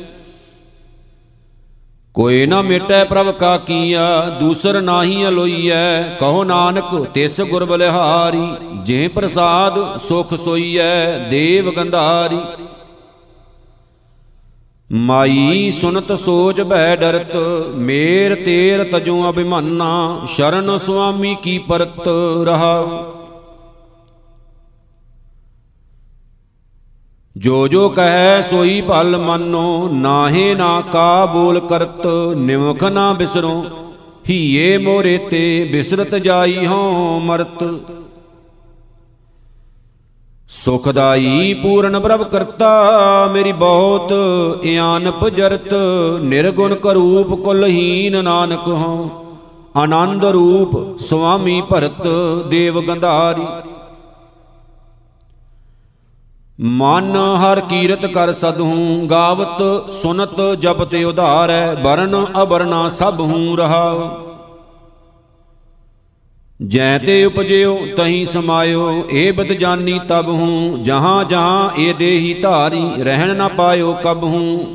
ਕੋਈ ਨਾ ਮਿਟੈ ਪ੍ਰਭ ਕਾ ਕੀਆ, ਦੂਸਰ ਨਾਹੀ ਅਲੋਈਐ। ਕਹੋ ਨਾਨਕ ਤਿਸ ਗੁਰ ਬਲਿਹਾਰੀ, ਜੇ ਪ੍ਰਸਾਦ ਸੁਖ ਸੋਈਐ। ਦੇਵ ਗੰਧਾਰੀ ਮਾਈ ਸੁਨਤ ਸੋਚ ਭੈ ਡਰਤ, ਮੇਰ ਤੇਰ ਤਜੋ ਅਭਿਮਾਨਾ। ਸ਼ਰਨ ਸੁਆਮੀ ਕੀ ਪਰਤ। ਰਹਾਉ ਜੋ ਜੋ ਕਹੈ ਸੋਈ ਭਲ ਮਾਨੋ, ਨਾਹੇ ਨਾ ਕਾ ਬੋਲ ਕਰਤ। ਨਿਮਖ ਨਾ ਬਿਸਰੋ ਹੀਏ ਮੋਰੇ ਤੇ, ਬਿਸਰਤ ਜਾਈ ਹਉ ਮਰਤ। ਸੁਖਦਾਈ ਪੂਰਨ ਪ੍ਰਭ ਕਰਤਾ, ਮੇਰੀ ਬਹੁਤ ਇਆਨਪ ਜਰਤ। ਨਿਰਗੁਣ ਕਰੂਪ ਕੁਲਹੀਨ ਨਾਨਕ ਹਉ, ਆਨੰਦ ਰੂਪ ਸੁਆਮੀ ਭਰਤ। ਦੇਵ ਗੰਧਾਰੀ ਮਨ ਹਰ ਕੀਰਤ ਕਰ ਸਦਹੂੰ, ਗਾਵਤ ਸੁਨਤ ਜਪਤ ਉਧਾਰੈ। ਬਰਨ ਅਬਰਨਾ ਸਭ ਹੂੰ। ਰਹਾਉ ਜੈ ਤੇ ਉਪਜਿਓ ਤਹੀਂ ਸਮਾਇਓ, ਏ ਬਦ ਜਾਨੀ ਤਬ ਹੂੰ। ਜਹਾਂ ਜਹਾਂ ਏ ਦੇਹੀ ਧਾਰੀ, ਰਹਿਣ ਨਾ ਪਾਇਓ ਕਬ ਹੂੰ।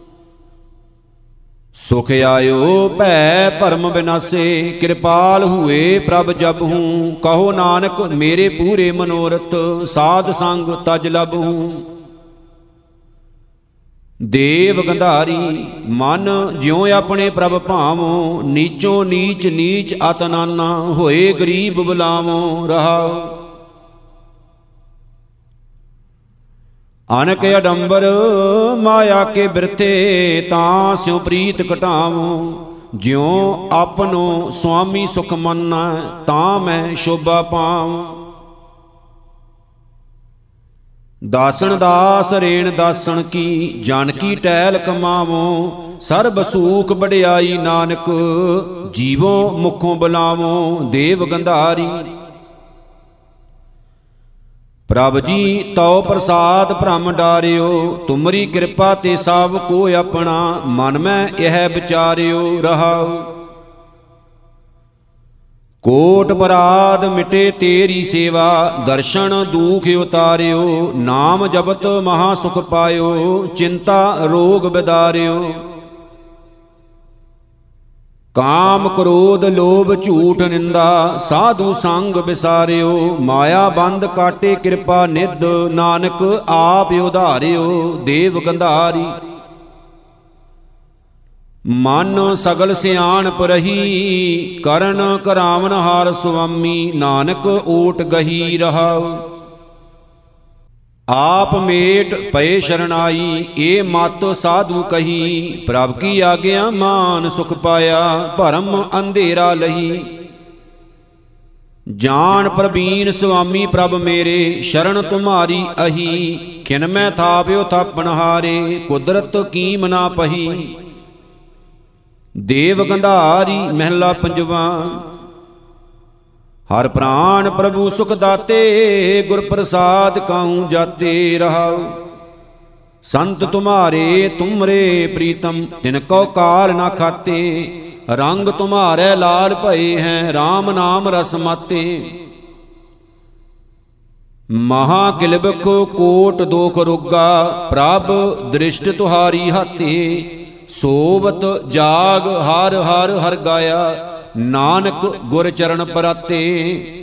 ਸੁਖ ਆਇਓ ਭੈ ਭਰਮ ਬਿਨਾਸੇ, ਕਿਰਪਾਲ ਹੂਏ ਪ੍ਰਭ ਜਬ ਹੂੰ। ਕਹੋ ਨਾਨਕ ਮੇਰੇ ਪੂਰੇ ਮਨੋਰਥ, ਸਾਧ ਸੰਗ ਤਜ ਲਬ ਹੂੰ। ਦੇਵ ਗੰਧਾਰੀ ਮਨ ਜਿਉ ਆਪਣੇ ਪ੍ਰਭ ਭਾਵੋ, ਨੀਚੋਂ ਨੀਚ ਨੀਚ ਅਤ ਨਾਨਾ, ਹੋਏ ਗਰੀਬ ਬੁਲਾਵੋ। ਰਹਾਉ ਅਨਕ ਅਡੰਬਰ ਮਾਇਆ ਕੇ ਬਿਰਥੇ, ਤਾਂ ਸਿਉ ਪ੍ਰੀਤ ਘਟਾਵੋ। ਜਿਉ ਆਪਨੋ ਸੁਆਮੀ ਸੁਖ ਮੰਨੈ, ਤਾਂ ਮੈਂ ਸ਼ੋਭਾ ਪਾਵਾਂ। ਦਾਸਨ ਦਾਸ ਰੇਣ ਦਾਸਣ ਕੀ, ਜਾਨਕੀ ਟਹਿਲ ਕਮਾਵੋ। ਸਰਬ ਸੂਖ ਵਡਿਆਈ ਨਾਨਕ, ਜੀਵੋ ਮੁਖੋਂ ਬੁਲਾਵੋ। ਦੇਵ ਗੰਧਾਰੀ ਪ੍ਰਭ ਜੀ ਤਉ ਪ੍ਰਸਾਦ ਭ੍ਰਮ ਡਾਰਿਓ, ਤੁਮਰੀ ਕਿਰਪਾ ਤੇ ਸਭ ਕੋ ਆਪਣਾ। ਮਨ ਮੈਂ ਇਹ ਵਿਚਾਰਿਓ। ਰਹਾਉ ਕੋਟ ਬਰਾਦ ਮਿਟੇ ਤੇਰੀ ਸੇਵਾ, ਦਰਸ਼ਨ ਦੂਖ ਉਤਾਰਿਓ। ਨਾਮ ਜਪਤ ਮਹਾ ਸੁਖ ਪਾਇਓ, ਚਿੰਤਾ ਰੋਗ ਬਿਦਾਰਿਓ। ਕਾਮ ਕ੍ਰੋਧ ਲੋਭ ਝੂਠ ਨਿੰਦਾ, ਸਾਧੂ ਸੰਗ ਵਿਸਾਰਿਓ। ਮਾਇਆ ਬੰਧ ਕਾਟੇ ਕਿਰਪਾ ਨਿਧ, ਨਾਨਕ ਆਪ ਉਧਾਰਿਓ। ਦੇਵ ਗੰਧਾਰੀ ਮਨ ਸਗਲ ਸਿਆਣਪ ਰਹੀ, ਕਰਨ ਕਰਾਵਨ ਹਾਰ। ਸੁਆਮੀ ਨਾਨਕ ਓਟ ਗਹੀ। ਰਹਾਉ। ਆਪ ਮੇਟ ਪਏ ਸ਼ਰਨਾਈ, ਏ ਮਤ ਸਾਧੂ ਕਹੀ। ਪ੍ਰਭ ਕੀ ਆਗਿਆ ਮਾਨ ਸੁਖ ਪਾਇਆ, ਭਰਮ ਅੰਧੇਰਾ ਲਹੀ। ਜਾਨ ਪ੍ਰਬੀਨ ਸੁਆਮੀ ਪ੍ਰਭ ਮੇਰੇ, ਸ਼ਰਨ ਤੁਮਾਰੀ ਅਹੀ। ਖਿਨ ਮੈਂ ਥਾਪਿਓ ਥਾਪਣ ਹਾਰੇ, ਕੁਦਰਤ ਕੀਮ ਨਾ ਪਹੀ। ਦੇਵ ਗੰਧਾਰੀ ਮਹਿਲਾ ਪੰਜਵਾ। ਹਰ ਪ੍ਰਾਨ ਪ੍ਰਭੂ ਸੁਖ ਦਾਤੇ, ਗੁਰ ਪ੍ਰਸਾਦ ਕਾਹੂ ਜਾਤੇ ਰਹਾਉ। ਸੰਤ ਤੁਮਾਰੇ ਤੁਮਰੇ ਪ੍ਰੀਤਮ, ਤਿਨ ਕੋ ਕਾਲ ਨਾ ਖਾਤੇ। ਰੰਗ ਤੁਮਾਰੇ ਲਾਲ ਭਏ ਹੈ, RAM ਨਾਮ ਰਸ ਮਾਤੇ। ਮਹਾ ਕਿਲਬਖ ਕੋਟ ਦੋਖ ਰੋਗਾ, ਪ੍ਰਭ ਦ੍ਰਿਸ਼ਟ ਤੁਹਾਰੀ ਹਾਤੇ। ਸੋਵਤ ਜਾਗ ਹਰ ਹਰ ਹਰ ਗਾਇਆ, ਨਾਨਕ ਗੁਰ ਚਰਨ ਪਰਾਤੇ।